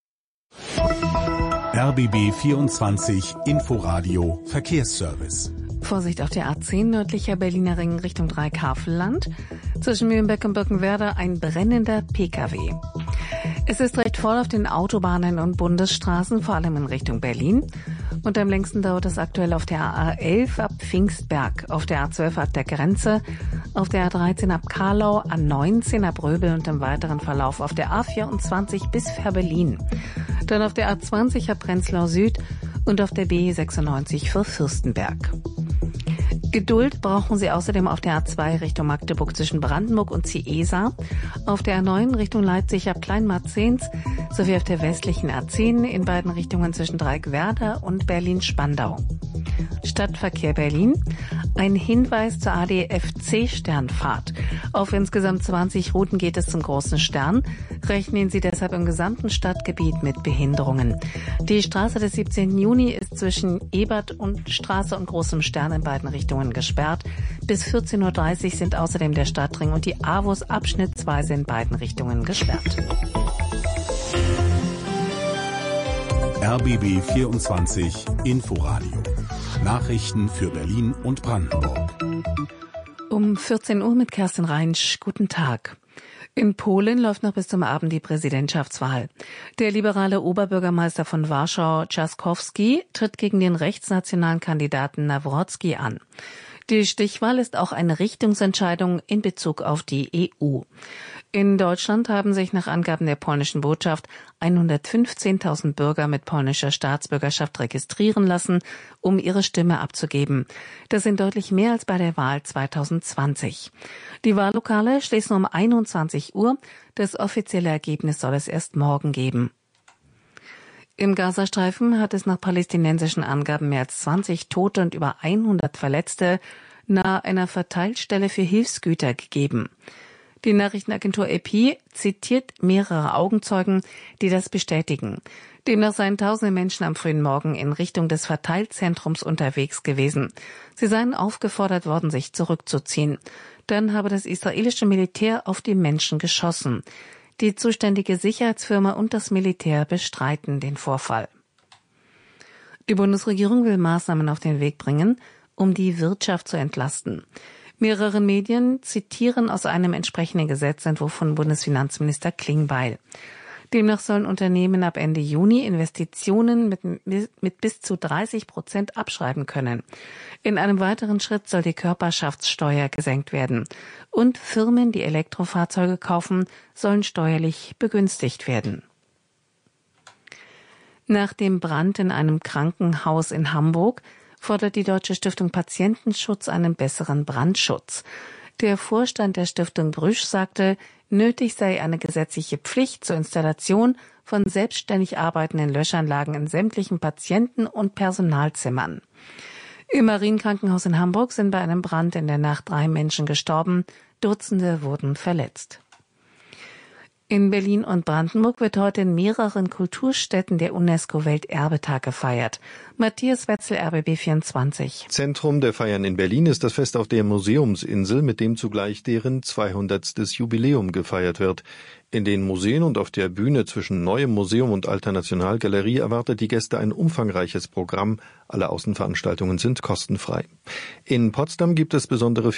R B B vierundzwanzig Inforadio Verkehrsservice. Vorsicht auf der A zehn nördlicher Berliner Ring Richtung Dreieckhavelland. Zwischen Mühlenbeck und Birkenwerder ein brennender P K W. Es ist recht voll auf den Autobahnen und Bundesstraßen, vor allem in Richtung Berlin. Und am längsten dauert es aktuell auf der A elf ab Pfingstberg, auf der A zwölf ab der Grenze, auf der A dreizehn ab Karlau, A neunzehn ab Röbel und im weiteren Verlauf auf der A vierundzwanzig bis Fährberlin. Dann auf der A zwanzig ab Prenzlau Süd und auf der B sechsundneunzig für Fürstenberg. Geduld brauchen Sie außerdem auf der A zwei Richtung Magdeburg zwischen Brandenburg und Ciesa, auf der A neun Richtung Leipzig ab Kleinmarzens sowie auf der westlichen A zehn in beiden Richtungen zwischen Dreieckwerder und Berlin-Spandau. Stadtverkehr Berlin. Ein Hinweis zur A D F C-Sternfahrt. Auf insgesamt zwanzig Routen geht es zum Großen Stern. Rechnen Sie deshalb im gesamten Stadtgebiet mit Behinderungen. Die Straße des siebzehnten Juni ist zwischen Ebert und Straße und Großem Stern in beiden Richtungen gesperrt. Bis vierzehn Uhr dreißig sind außerdem der Stadtring und die A W O S abschnittsweise in beiden Richtungen gesperrt. R B B vierundzwanzig Inforadio. Nachrichten für Berlin und Brandenburg. Um vierzehn Uhr mit Kerstin Reinsch. Guten Tag. In Polen läuft noch bis zum Abend die Präsidentschaftswahl. Der liberale Oberbürgermeister von Warschau, Trzaskowski, tritt gegen den rechtsnationalen Kandidaten Nawrocki an. Die Stichwahl ist auch eine Richtungsentscheidung in Bezug auf die E U. In Deutschland haben sich nach Angaben der polnischen Botschaft hundertfünfzehntausend Bürger mit polnischer Staatsbürgerschaft registrieren lassen, um ihre Stimme abzugeben. Das sind deutlich mehr als bei der Wahl zweitausendzwanzig. Die Wahllokale schließen um einundzwanzig Uhr. Das offizielle Ergebnis soll es erst morgen geben. Im Gazastreifen hat es nach palästinensischen Angaben mehr als zwanzig Tote und über hundert Verletzte nahe einer Verteilstelle für Hilfsgüter gegeben. Die Nachrichtenagentur A P zitiert mehrere Augenzeugen, die das bestätigen. Demnach seien tausende Menschen am frühen Morgen in Richtung des Verteilzentrums unterwegs gewesen. Sie seien aufgefordert worden, sich zurückzuziehen. Dann habe das israelische Militär auf die Menschen geschossen. Die zuständige Sicherheitsfirma und das Militär bestreiten den Vorfall. Die Bundesregierung will Maßnahmen auf den Weg bringen, um die Wirtschaft zu entlasten. Mehrere Medien zitieren aus einem entsprechenden Gesetzentwurf von Bundesfinanzminister Klingbeil. Demnach sollen Unternehmen ab Ende Juni Investitionen mit, mit bis zu dreißig Prozent abschreiben können. In einem weiteren Schritt soll die Körperschaftssteuer gesenkt werden. Und Firmen, die Elektrofahrzeuge kaufen, sollen steuerlich begünstigt werden. Nach dem Brand in einem Krankenhaus in Hamburg fordert die Deutsche Stiftung Patientenschutz einen besseren Brandschutz. Der Vorstand der Stiftung Brüsch sagte, nötig sei eine gesetzliche Pflicht zur Installation von selbstständig arbeitenden Löschanlagen in sämtlichen Patienten- und Personalzimmern. Im Marienkrankenhaus in Hamburg sind bei einem Brand in der Nacht drei Menschen gestorben, Dutzende wurden verletzt. In Berlin und Brandenburg wird heute in mehreren Kulturstätten der UNESCO-Welterbetag gefeiert. Matthias Wetzel, R B B vierundzwanzig. Zentrum der Feiern in Berlin ist das Fest auf der Museumsinsel, mit dem zugleich deren zweihundertstes Jubiläum gefeiert wird. In den Museen und auf der Bühne zwischen Neuem Museum und Alter Nationalgalerie erwartet die Gäste ein umfangreiches Programm. Alle Außenveranstaltungen sind kostenfrei. In Potsdam gibt es besondere